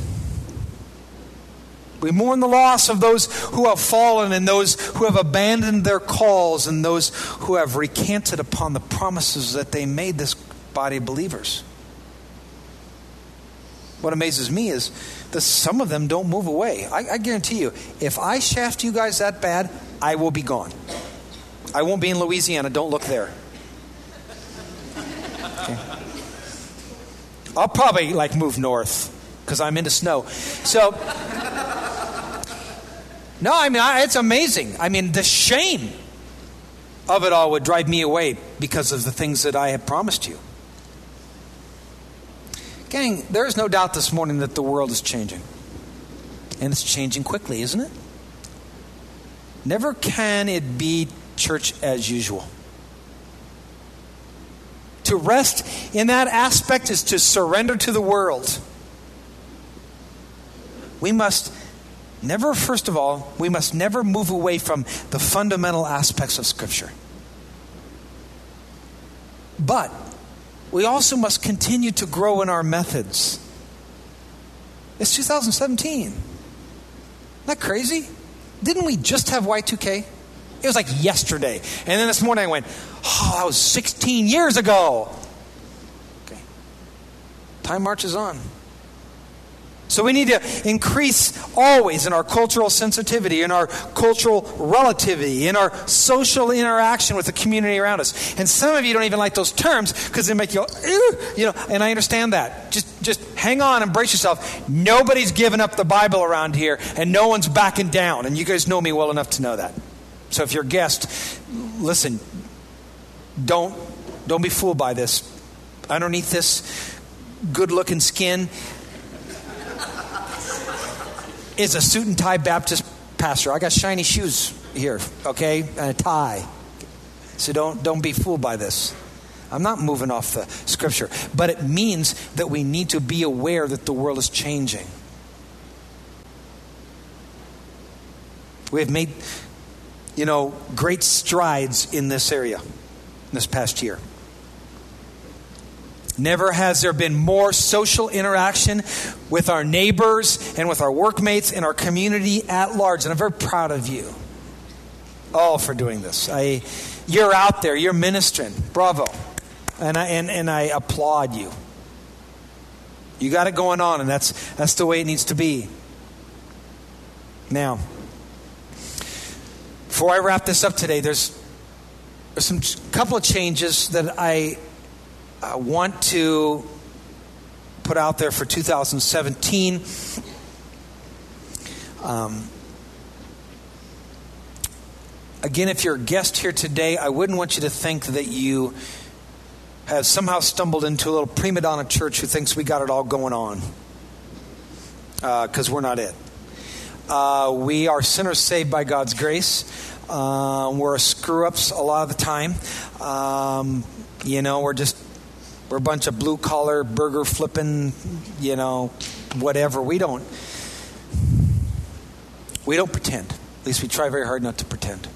We mourn the loss of those who have fallen and those who have abandoned their calls and those who have recanted upon the promises that they made this body of believers. What amazes me is that some of them don't move away. I, I guarantee you, if I shaft you guys that bad, I will be gone. I won't be in Louisiana. Don't look there. Okay. I'll probably like move north because I'm into snow. So, no, I mean, I, it's amazing. I mean, the shame of it all would drive me away because of the things that I have promised you. Gang, there is no doubt this morning that the world is changing. And it's changing quickly, isn't it? Never can it be church as usual. To rest in that aspect is to surrender to the world. We must never, first of all, we must never move away from the fundamental aspects of Scripture. But we also must continue to grow in our methods. It's two thousand seventeen. Isn't that crazy? Didn't we just have Y two K? It was like yesterday. And then this morning I went, oh, that was sixteen years ago. Okay. Time marches on. So we need to increase always in our cultural sensitivity, in our cultural relativity, in our social interaction with the community around us. And some of you don't even like those terms because they make you go, ew, you know, and I understand that. Just just hang on and brace yourself. Nobody's giving up the Bible around here and no one's backing down. And you guys know me well enough to know that. So if you're a guest, listen, don't don't be fooled by this. Underneath this good-looking skin is a suit and tie Baptist pastor. I got shiny shoes here, okay, and a tie. So don't don't be fooled by this. I'm not moving off the Scripture, but it means that we need to be aware that the world is changing. We have made, you know, great strides in this area this past year. Never has there been more social interaction with our neighbors and with our workmates and our community at large. And I'm very proud of you all for doing this. I, you're out there. You're ministering. Bravo. And I, and, and I applaud you. You got it going on, and that's that's the way it needs to be. Now, before I wrap this up today, there's, there's some couple of changes that I uh, want to put out there for two thousand seventeen. Um, again, if you're a guest here today, I wouldn't want you to think that you have somehow stumbled into a little prima donna church who thinks we got it all going on. Because uh, we're not it. Uh, we are sinners saved by God's grace. Uh, we're screw-ups a lot of the time. Um, you know, we're just, we're a bunch of blue-collar, burger-flipping, you know, whatever. We don't, we don't pretend. At least we try very hard not to pretend.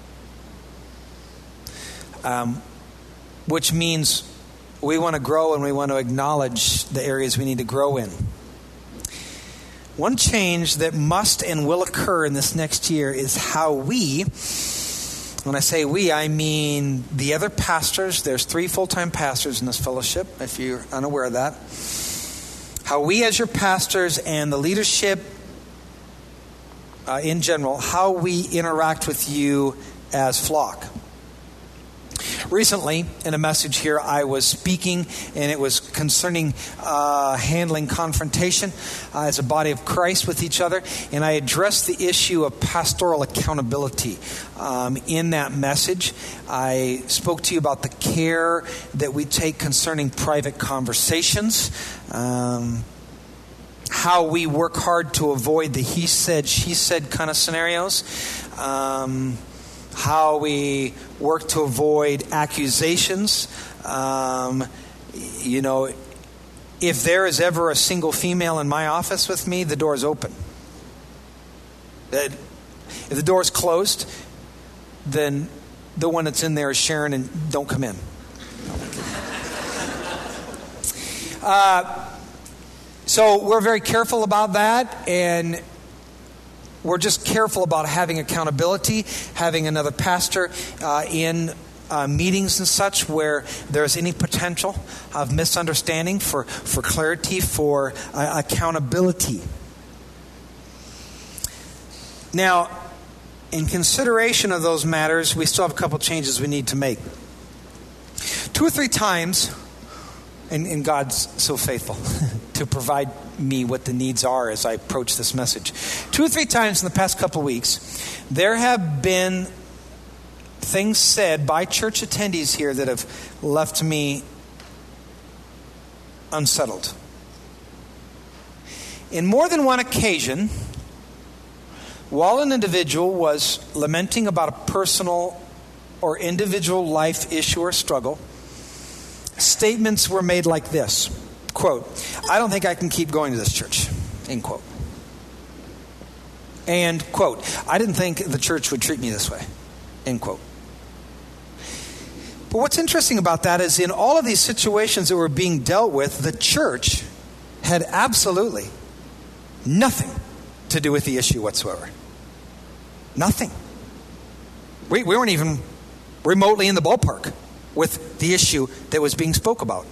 Um, which means we want to grow and we want to acknowledge the areas we need to grow in. One change that must and will occur in this next year is how we, when I say we, I mean the other pastors. There's three full-time pastors in this fellowship, if you're unaware of that. How we as your pastors and the leadership uh, in general, how we interact with you as flock. Recently, in a message here, I was speaking, and it was concerning uh, handling confrontation uh, as a body of Christ with each other. And I addressed the issue of pastoral accountability um, in that message. I spoke to you about the care that we take concerning private conversations, um, how we work hard to avoid the he said, she said kind of scenarios. Um how we work to avoid accusations. Um, you know, if there is ever a single female in my office with me, the door is open. If the door is closed, then the one that's in there is Sharon, and don't come in. Uh, so we're very careful about that, and we're just careful about having accountability, having another pastor uh, in uh, meetings and such where there's any potential of misunderstanding for, for clarity, for uh, accountability. Now, in consideration of those matters, we still have a couple changes we need to make. Two or three times, and, and God's so faithful to provide me what the needs are as I approach this message. Two or three times in the past couple of weeks, there have been things said by church attendees here that have left me unsettled. In more than one occasion, while an individual was lamenting about a personal or individual life issue or struggle, statements were made like this. Quote, I don't think I can keep going to this church, end quote. And, quote, I didn't think the church would treat me this way, end quote. But what's interesting about that is in all of these situations that were being dealt with, the church had absolutely nothing to do with the issue whatsoever. Nothing. We, we weren't even remotely in the ballpark with the issue that was being spoke about.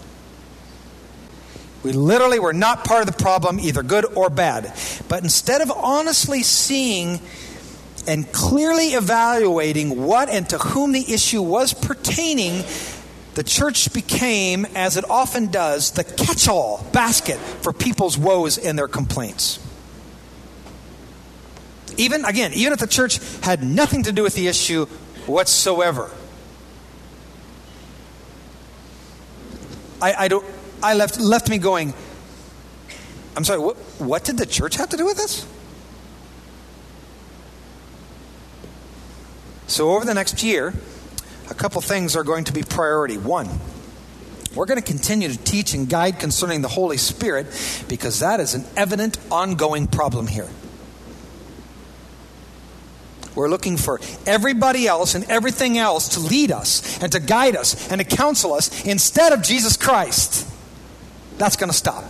We literally were not part of the problem, either good or bad. But instead of honestly seeing and clearly evaluating what and to whom the issue was pertaining, the church became, as it often does, the catch-all basket for people's woes and their complaints. Even, again, even if the church had nothing to do with the issue whatsoever. I, I don't... I left left me going, I'm sorry, what, what did the church have to do with this? So over the next year, a couple things are going to be priority. One, we're going to continue to teach and guide concerning the Holy Spirit because that is an evident, ongoing problem here. We're looking for everybody else and everything else to lead us and to guide us and to counsel us instead of Jesus Christ. That's going to stop.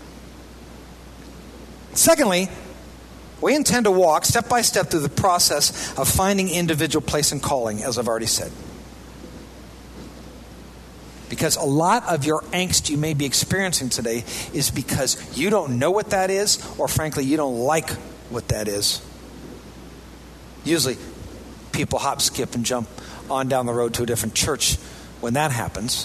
Secondly, we intend to walk step by step through the process of finding individual place and calling, as I've already said. Because a lot of your angst you may be experiencing today is because you don't know what that is, or frankly, you don't like what that is. Usually people hop, skip, and jump on down the road to a different church when that happens.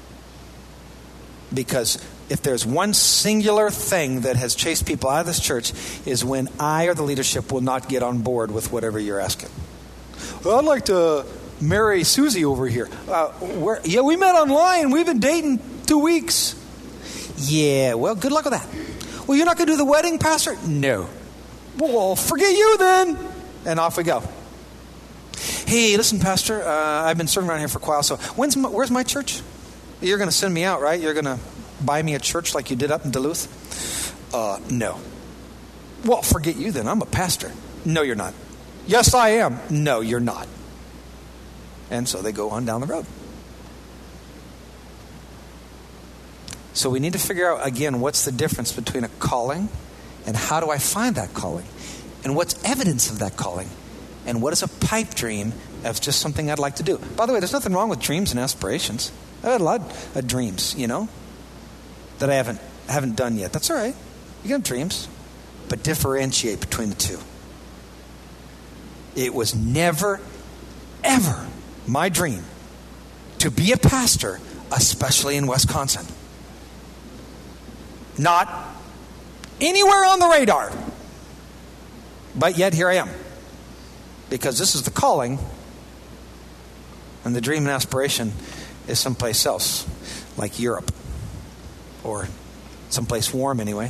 Because if there's one singular thing that has chased people out of this church, is when I or the leadership will not get on board with whatever you're asking. Well, I'd like to marry Susie over here. Uh, where, yeah, we met online. We've been dating two weeks. Yeah, well, good luck with that. Well, you're not going to do the wedding, Pastor? No. Well, forget you then. And off we go. Hey, listen, Pastor, uh, I've been serving around here for a while, so when's my, where's my church? You're going to send me out, right? You're going to buy me a church like you did up in Duluth? Uh, no. Well, forget you then. I'm a pastor. No, you're not. Yes, I am. No, you're not. And so they go on down the road. So we need to figure out, again, what's the difference between a calling and how do I find that calling? And what's evidence of that calling? And what is a pipe dream of just something I'd like to do? By the way, there's nothing wrong with dreams and aspirations. I've had a lot of dreams, you know, that I haven't haven't done yet. That's all right. You can have dreams, but differentiate between the two. It was never, ever my dream to be a pastor, especially in Wisconsin. Not anywhere on the radar. But yet here I am. Because this is the calling, and the dream and aspiration is someplace else, like Europe, or someplace warm anyway.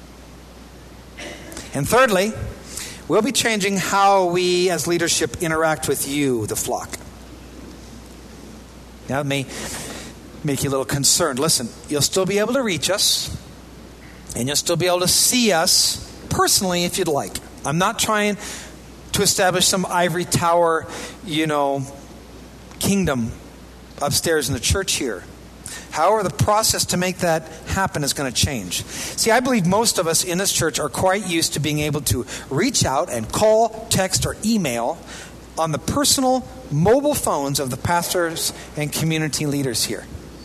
And thirdly, we'll be changing how we as leadership interact with you, the flock. Now, it may make you a little concerned. Listen, you'll still be able to reach us, and you'll still be able to see us personally if you'd like. I'm not trying to establish some ivory tower, you know, kingdom upstairs in the church here. However, the process to make that happen is going to change. See, I believe most of us in this church are quite used to being able to reach out and call, text, or email on the personal mobile phones of the pastors and community leaders here.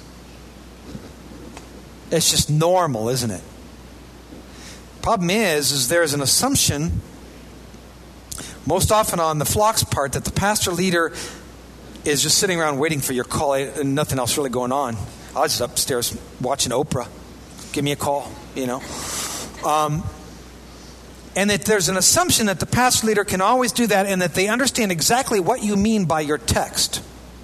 It's just normal, isn't it? Problem is, is there's an assumption, most often on the flock's part, that the pastor leader is just sitting around waiting for your call and nothing else really going on. I was just upstairs watching Oprah. Give me a call, you know. Um, and that there's an assumption that the pastor leader can always do that and that they understand exactly what you mean by your text.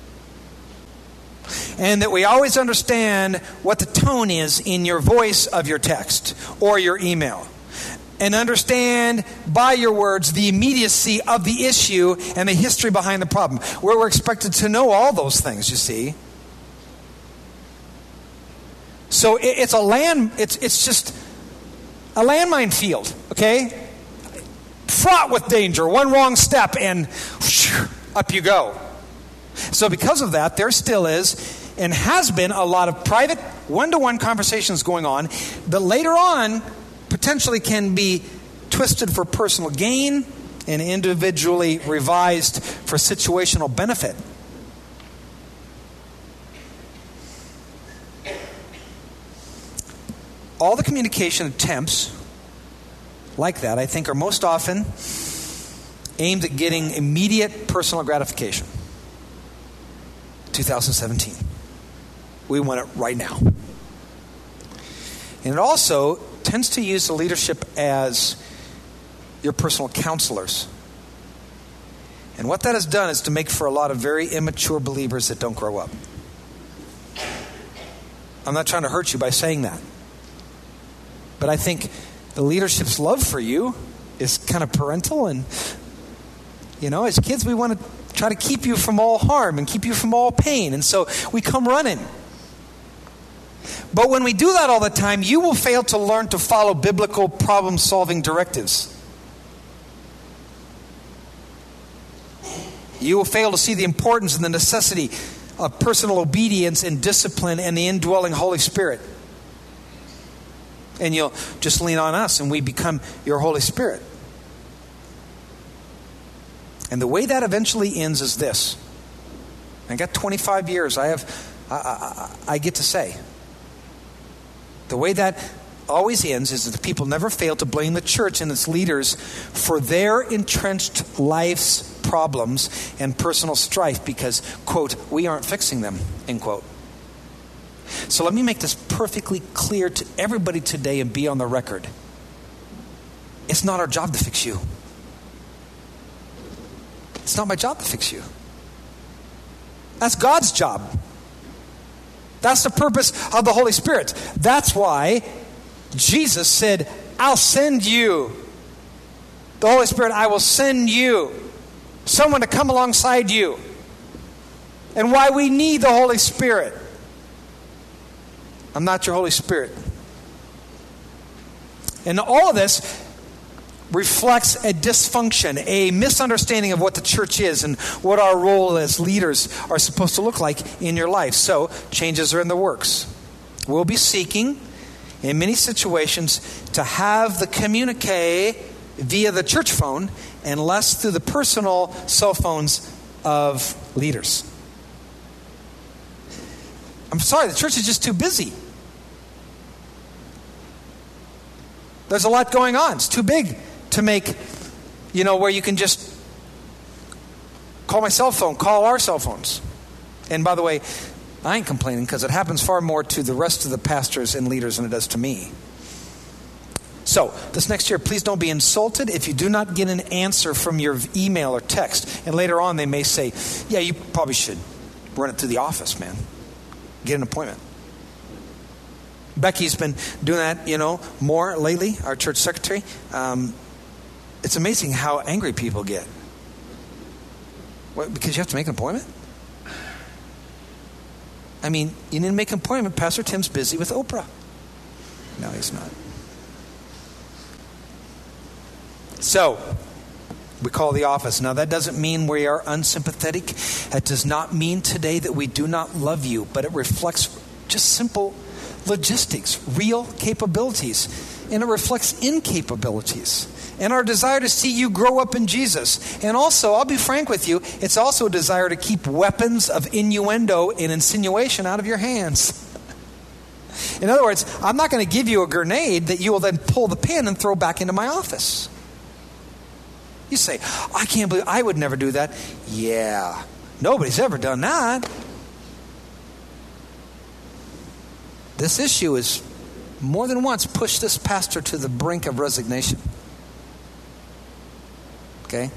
And that we always understand what the tone is in your voice of your text or your email. And understand by your words the immediacy of the issue and the history behind the problem. Where we're expected to know all those things, you see. So it's a land, it's it's just a landmine field, okay? Fraught with danger. One wrong step and whoosh, up you go. So because of that, there still is and has been a lot of private one-to-one conversations going on that later on potentially can be twisted for personal gain and individually revised for situational benefit. All the communication attempts like that, I think, are most often aimed at getting immediate personal gratification. twenty seventeen. We want it right now. And it also tends to use the leadership as your personal counselors. And what that has done is to make for a lot of very immature believers that don't grow up. I'm not trying to hurt you by saying that. But I think the leadership's love for you is kind of parental. And, you know, as kids, we want to try to keep you from all harm and keep you from all pain. And so we come running. But when we do that all the time, you will fail to learn to follow biblical problem-solving directives. You will fail to see the importance and the necessity of personal obedience and discipline and the indwelling Holy Spirit. And you'll just lean on us and we become your Holy Spirit. And the way that eventually ends is this. I got twenty-five years. I have, I, I, I get to say. The way that always ends is that the people never fail to blame the church and its leaders for their entrenched life's problems and personal strife because, quote, we aren't fixing them, end quote. So let me make this perfectly clear to everybody today and be on the record. It's not our job to fix you. It's not my job to fix you. That's God's job. That's the purpose of the Holy Spirit. That's why Jesus said, I'll send you. The Holy Spirit, I will send you. Someone to come alongside you. And why we need the Holy Spirit. I'm not your Holy Spirit. And all of this reflects a dysfunction, a misunderstanding of what the church is and what our role as leaders are supposed to look like in your life. So, changes are in the works. We'll be seeking, in many situations, to have the communique via the church phone and less through the personal cell phones of leaders. I'm sorry, the church is just too busy. There's a lot going on. It's too big to make, you know, where you can just call my cell phone, call our cell phones. And by the way, I ain't complaining because it happens far more to the rest of the pastors and leaders than it does to me. So, this next year, please don't be insulted if you do not get an answer from your email or text. And later on, they may say, yeah, you probably should run it through the office, man. Get an appointment. Becky's been doing that, you know, more lately, our church secretary. Um, it's amazing how angry people get. What, because you have to make an appointment? I mean, you need to make an appointment. Pastor Tim's busy with Oprah. No, he's not. So, we call the office. Now, that doesn't mean we are unsympathetic. That does not mean today that we do not love you, but it reflects just simple logistics, real capabilities, and it reflects incapabilities and our desire to see you grow up in Jesus. And also, I'll be frank with you, it's also a desire to keep weapons of innuendo and insinuation out of your hands. In other words, I'm not going to give you a grenade that you will then pull the pin and throw back into my office. You say, I can't believe, I would never do that. Yeah, nobody's ever done that. This issue has more than once pushed this pastor to the brink of resignation. Okay?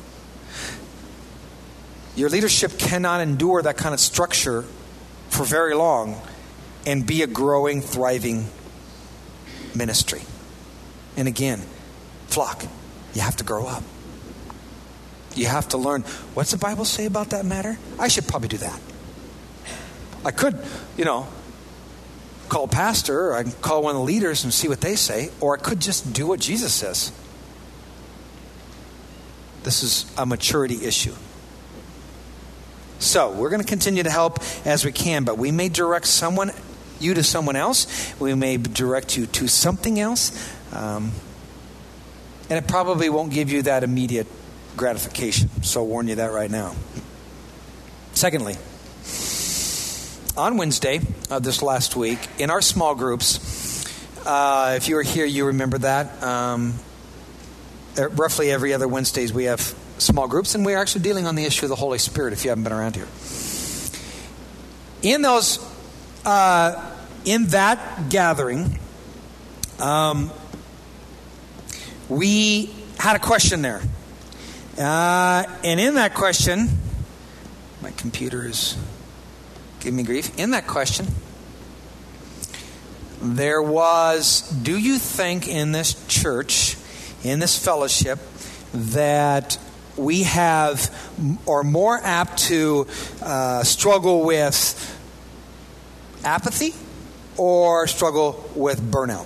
Your leadership cannot endure that kind of structure for very long and be a growing, thriving ministry. And again, flock, you have to grow up. You have to learn, what's the Bible say about that matter? I should probably do that. I could, you know, call a pastor, or I can call one of the leaders and see what they say, or I could just do what Jesus says. This is a maturity issue. So, we're going to continue to help as we can, but we may direct someone, you to someone else. We may direct you to something else. Um, and it probably won't give you that immediate gratification. So I'll warn you that right now. Secondly, on Wednesday of this last week, in our small groups, uh, if you were here, you remember that. Um, roughly every other Wednesdays we have small groups, and we're actually dealing on the issue of the Holy Spirit if you haven't been around here. In those, uh, in that gathering, um, we had a question there. Uh, and in that question, my computer is giving me grief. In that question, there was, do you think in this church, in this fellowship, that we have are more apt to uh, struggle with apathy or struggle with burnout?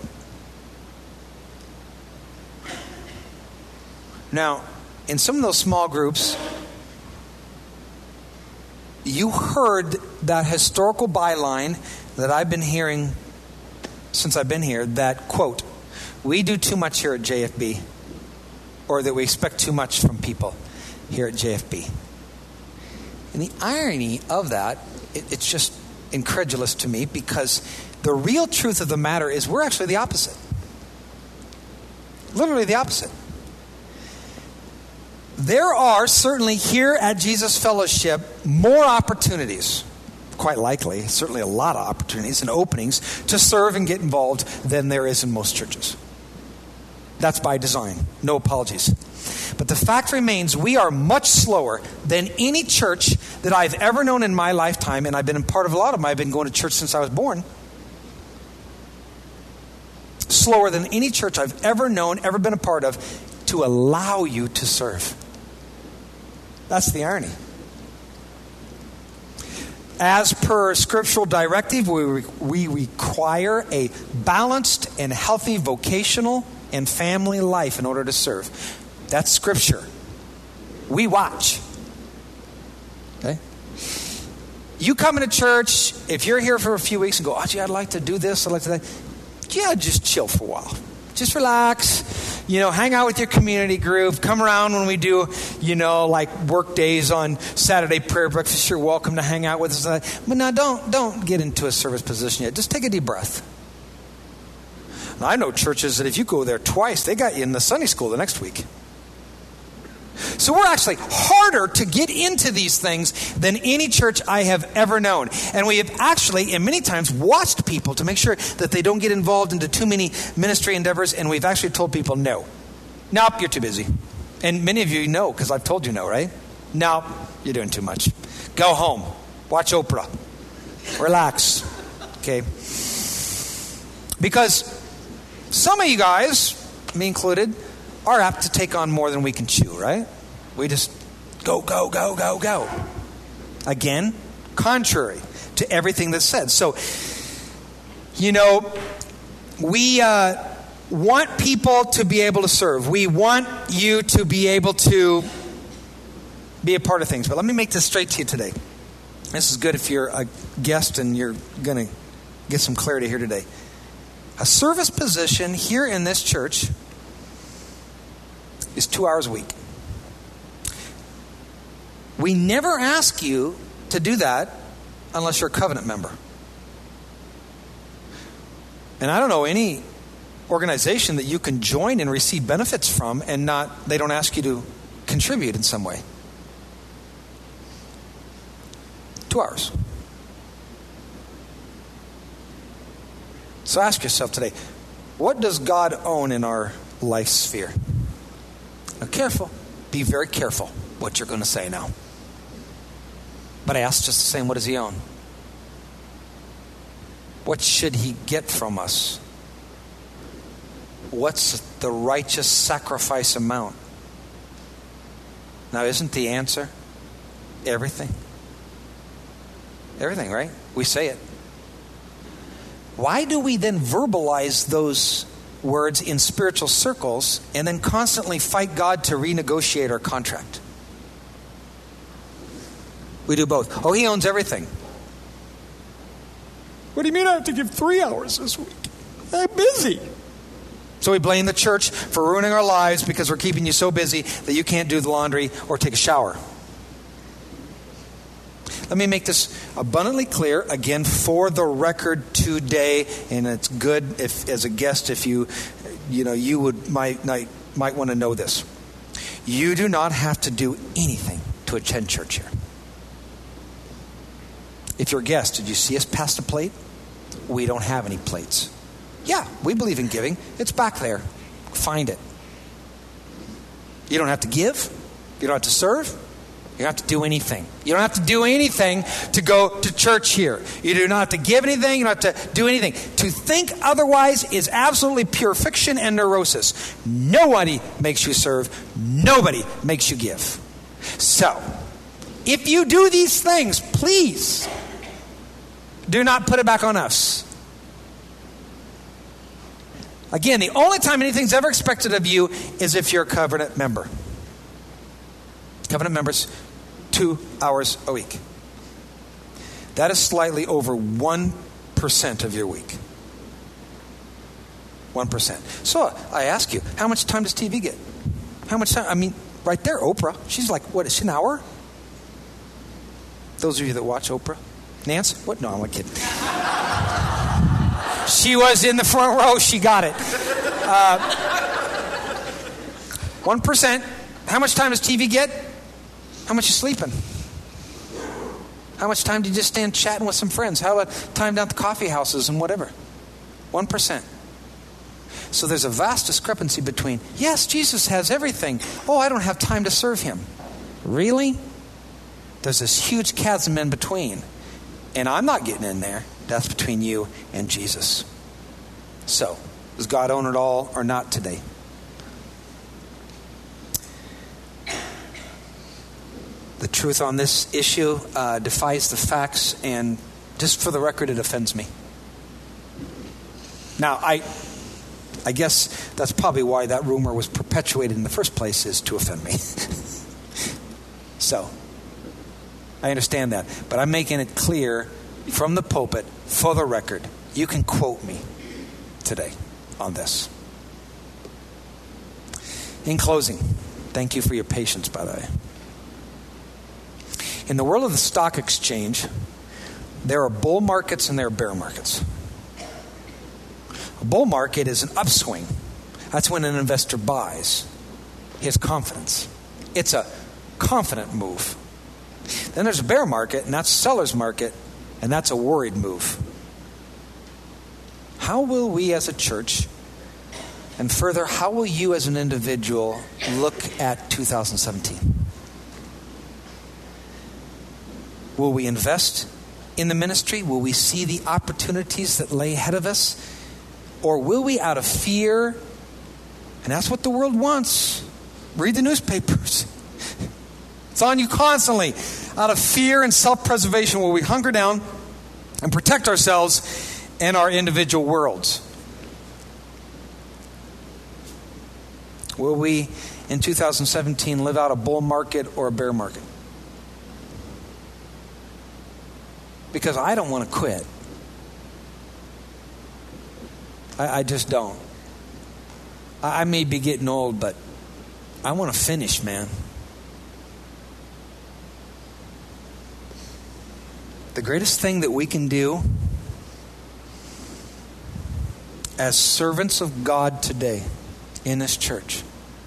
Now, in some of those small groups, you heard that historical byline that I've been hearing since I've been here, that, quote, we do too much here at J F B, or that we expect too much from people here at J F B. And the irony of that, it, it's just incredulous to me, because the real truth of the matter is we're actually the opposite. Literally the opposite. There are certainly here at Jesus Fellowship more opportunities, quite likely, certainly a lot of opportunities and openings to serve and get involved than there is in most churches. That's by design. No apologies. But the fact remains, we are much slower than any church that I've ever known in my lifetime, and I've been a part of a lot of them. I've been going to church since I was born. Slower than any church I've ever known, ever been a part of, to allow you to serve. That's the irony. As per scriptural directive, we, we require a balanced and healthy vocational and family life in order to serve. That's scripture. We watch. Okay? You come into church, if you're here for a few weeks and go, oh, gee, I'd like to do this, I'd like to do that. Yeah, just chill for a while. Just relax. You know, hang out with your community group. Come around when we do, you know, like work days on Saturday prayer breakfast. You're welcome to hang out with us. But now don't, don't get into a service position yet. Just take a deep breath. Now, I know churches that if you go there twice, they got you in the Sunday school the next week. So we're actually harder to get into these things than any church I have ever known. And we have actually, and many times, watched people to make sure that they don't get involved into too many ministry endeavors. And we've actually told people, no. Nope, you're too busy. And many of you know, because I've told you no, right? Nope, you're doing too much. Go home. Watch Oprah. Relax. Okay? Because some of you guys, me included, are apt to take on more than we can chew, right? We just go, go, go, go, go. Again, contrary to everything that's said. So, you know, we uh, want people to be able to serve. We want you to be able to be a part of things. But let me make this straight to you today. This is good if you're a guest and you're going to get some clarity here today. A service position here in this church is two hours a week. We never ask you to do that unless you're a covenant member. And I don't know any organization that you can join and receive benefits from and not, they don't ask you to contribute in some way. Two hours. So ask yourself today, what does God own in our life sphere? Now careful. Be very careful what you're going to say now. But I ask just the same, what does he own? What should he get from us? What's the righteous sacrifice amount? Now isn't the answer everything? Everything, right? We say it. Why do we then verbalize those words in spiritual circles and then constantly fight God to renegotiate our contract? We do both. Oh, he owns everything. What do you mean I have to give three hours this week? I'm busy. So we blame the church for ruining our lives because we're keeping you so busy that you can't do the laundry or take a shower. Let me make this abundantly clear, again, for the record today, and it's good if, as a guest, if you, you know, you would might might, might want to know this. You do not have to do anything to attend church here. If you're a guest, did you see us pass the plate? We don't have any plates. Yeah, we believe in giving. It's back there. Find it. You don't have to give. You don't have to serve. You don't have to do anything. You don't have to do anything to go to church here. You do not have to give anything. You don't have to do anything. To think otherwise is absolutely pure fiction and neurosis. Nobody makes you serve. Nobody makes you give. So, if you do these things, please do not put it back on us. Again, the only time anything's ever expected of you is if you're a covenant member. Covenant members, two hours a week. That is slightly over one percent of your week. one percent. So I ask you, how much time does T V get? How much time? I mean, right there, Oprah. She's like, what, is she an hour? Those of you that watch Oprah. Nance? What? No, I'm kidding. She was in the front row. She got it. Uh, one percent. How much time does T V get? How much you sleeping? How much time do you just stand chatting with some friends? How about time down at the coffee houses and whatever? one percent. So there's a vast discrepancy between, yes, Jesus has everything. Oh, I don't have time to serve him. Really? There's this huge chasm in between. And I'm not getting in there. That's between you and Jesus. So, does God own it all or not today? The truth on this issue uh, defies the facts, and just for the record, it offends me. Now, I I guess that's probably why that rumor was perpetuated in the first place, is to offend me. So, I understand that. But I'm making it clear from the pulpit, for the record, you can quote me today on this. In closing, thank you for your patience, by the way. In the world of the stock exchange, there are bull markets and there are bear markets. A bull market is an upswing. That's when an investor buys. He has confidence. It's a confident move. Then there's a bear market, and that's a seller's market, and that's a worried move. How will we as a church, and further, how will you as an individual look at two thousand seventeen? Will we invest in the ministry? Will we see the opportunities that lay ahead of us? Or will we, out of fear, and that's what the world wants, read the newspapers. It's on you constantly. Out of fear and self-preservation, will we hunker down and protect ourselves and our individual worlds? Will we, in two thousand seventeen, live out a bull market or a bear market? Because I don't want to quit. I, I just don't. I, I may be getting old, but I want to finish, man. The greatest thing that we can do as servants of God today in this church,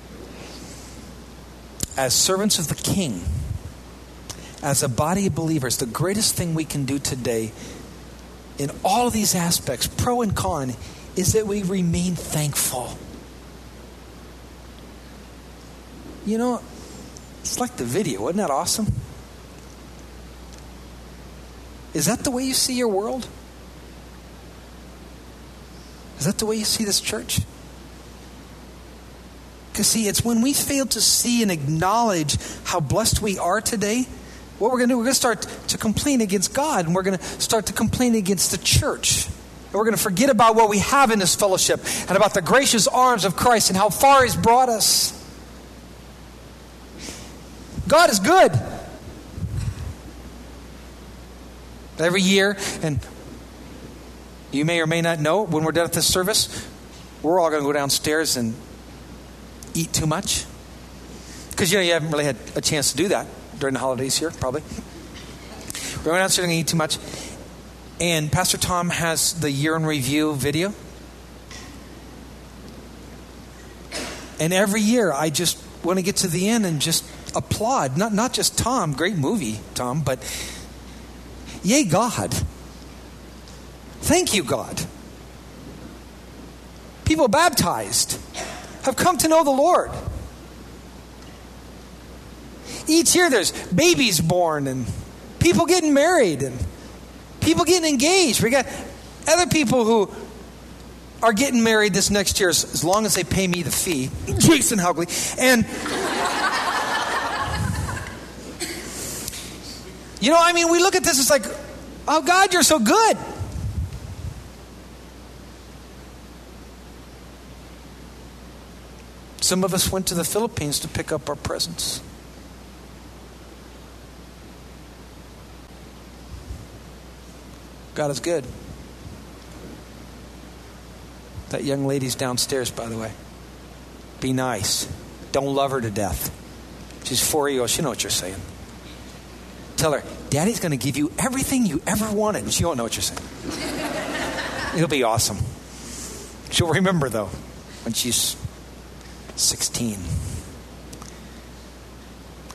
as servants of the King, as a body of believers, the greatest thing we can do today in all of these aspects, pro and con, is that we remain thankful. You know, it's like the video. Wasn't that awesome? Is that the way you see your world? Is that the way you see this church? Because see, it's when we fail to see and acknowledge how blessed we are today, what we're going to do, we're going to start to complain against God, and we're going to start to complain against the church. And we're going to forget about what we have in this fellowship and about the gracious arms of Christ and how far He's brought us. God is good. Every year, and you may or may not know, when we're done at this service, we're all going to go downstairs and eat too much. Because, you know, you haven't really had a chance to do that during the holidays here, probably. We're going downstairs and eat too much. And Pastor Tom has the year in review video. And every year, I just want to get to the end and just applaud. Not, not just Tom, great movie, Tom, but yay, God. Thank you, God. People baptized have come to know the Lord. Each year there's babies born and people getting married and people getting engaged. We got other people who are getting married this next year as long as they pay me the fee. Jason Hugley. And you know, I mean, we look at this, it's like, oh, God, you're so good. Some of us went to the Philippines to pick up our presents. God is good. That young lady's downstairs, by the way. Be nice. Don't love her to death. She's four years old. She knows what you're saying. Tell her, Daddy's going to give you everything you ever wanted. And she won't know what you're saying. It'll be awesome. She'll remember, though, when she's sixteen.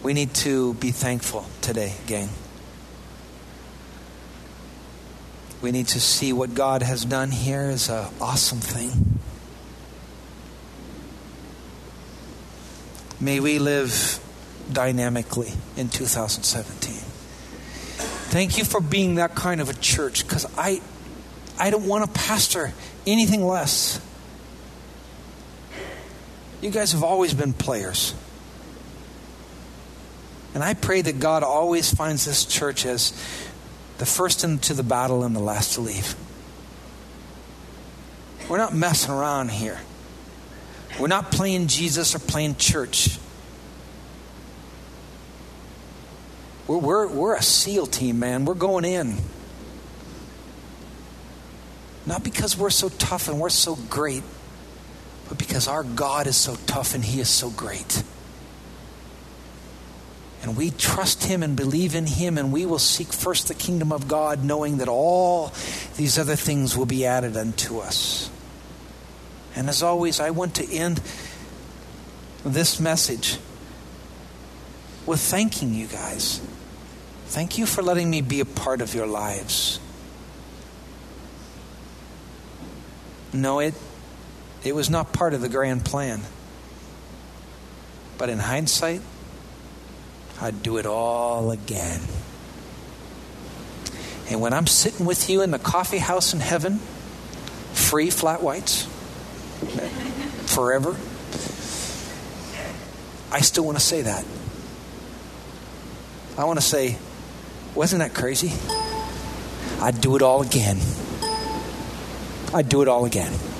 We need to be thankful today, gang. We need to see what God has done here is an awesome thing. May we live dynamically in two thousand seventeen. Thank you for being that kind of a church, because I, I don't want to pastor anything less. You guys have always been players. And I pray that God always finds this church as the first into the battle and the last to leave. We're not messing around here. We're not playing Jesus or playing church. We're, we're, we're a SEAL team, man. We're going in. Not because we're so tough and we're so great, but because our God is so tough and He is so great. And we trust Him and believe in Him, and we will seek first the kingdom of God, knowing that all these other things will be added unto us. And as always, I want to end this message with thanking you guys. Thank you for letting me be a part of your lives. No, it, it was not part of the grand plan. But in hindsight, I'd do it all again. And when I'm sitting with you in the coffee house in heaven, free flat whites, forever, I still want to say that. I want to say, wasn't that crazy? I'd do it all again. I'd do it all again.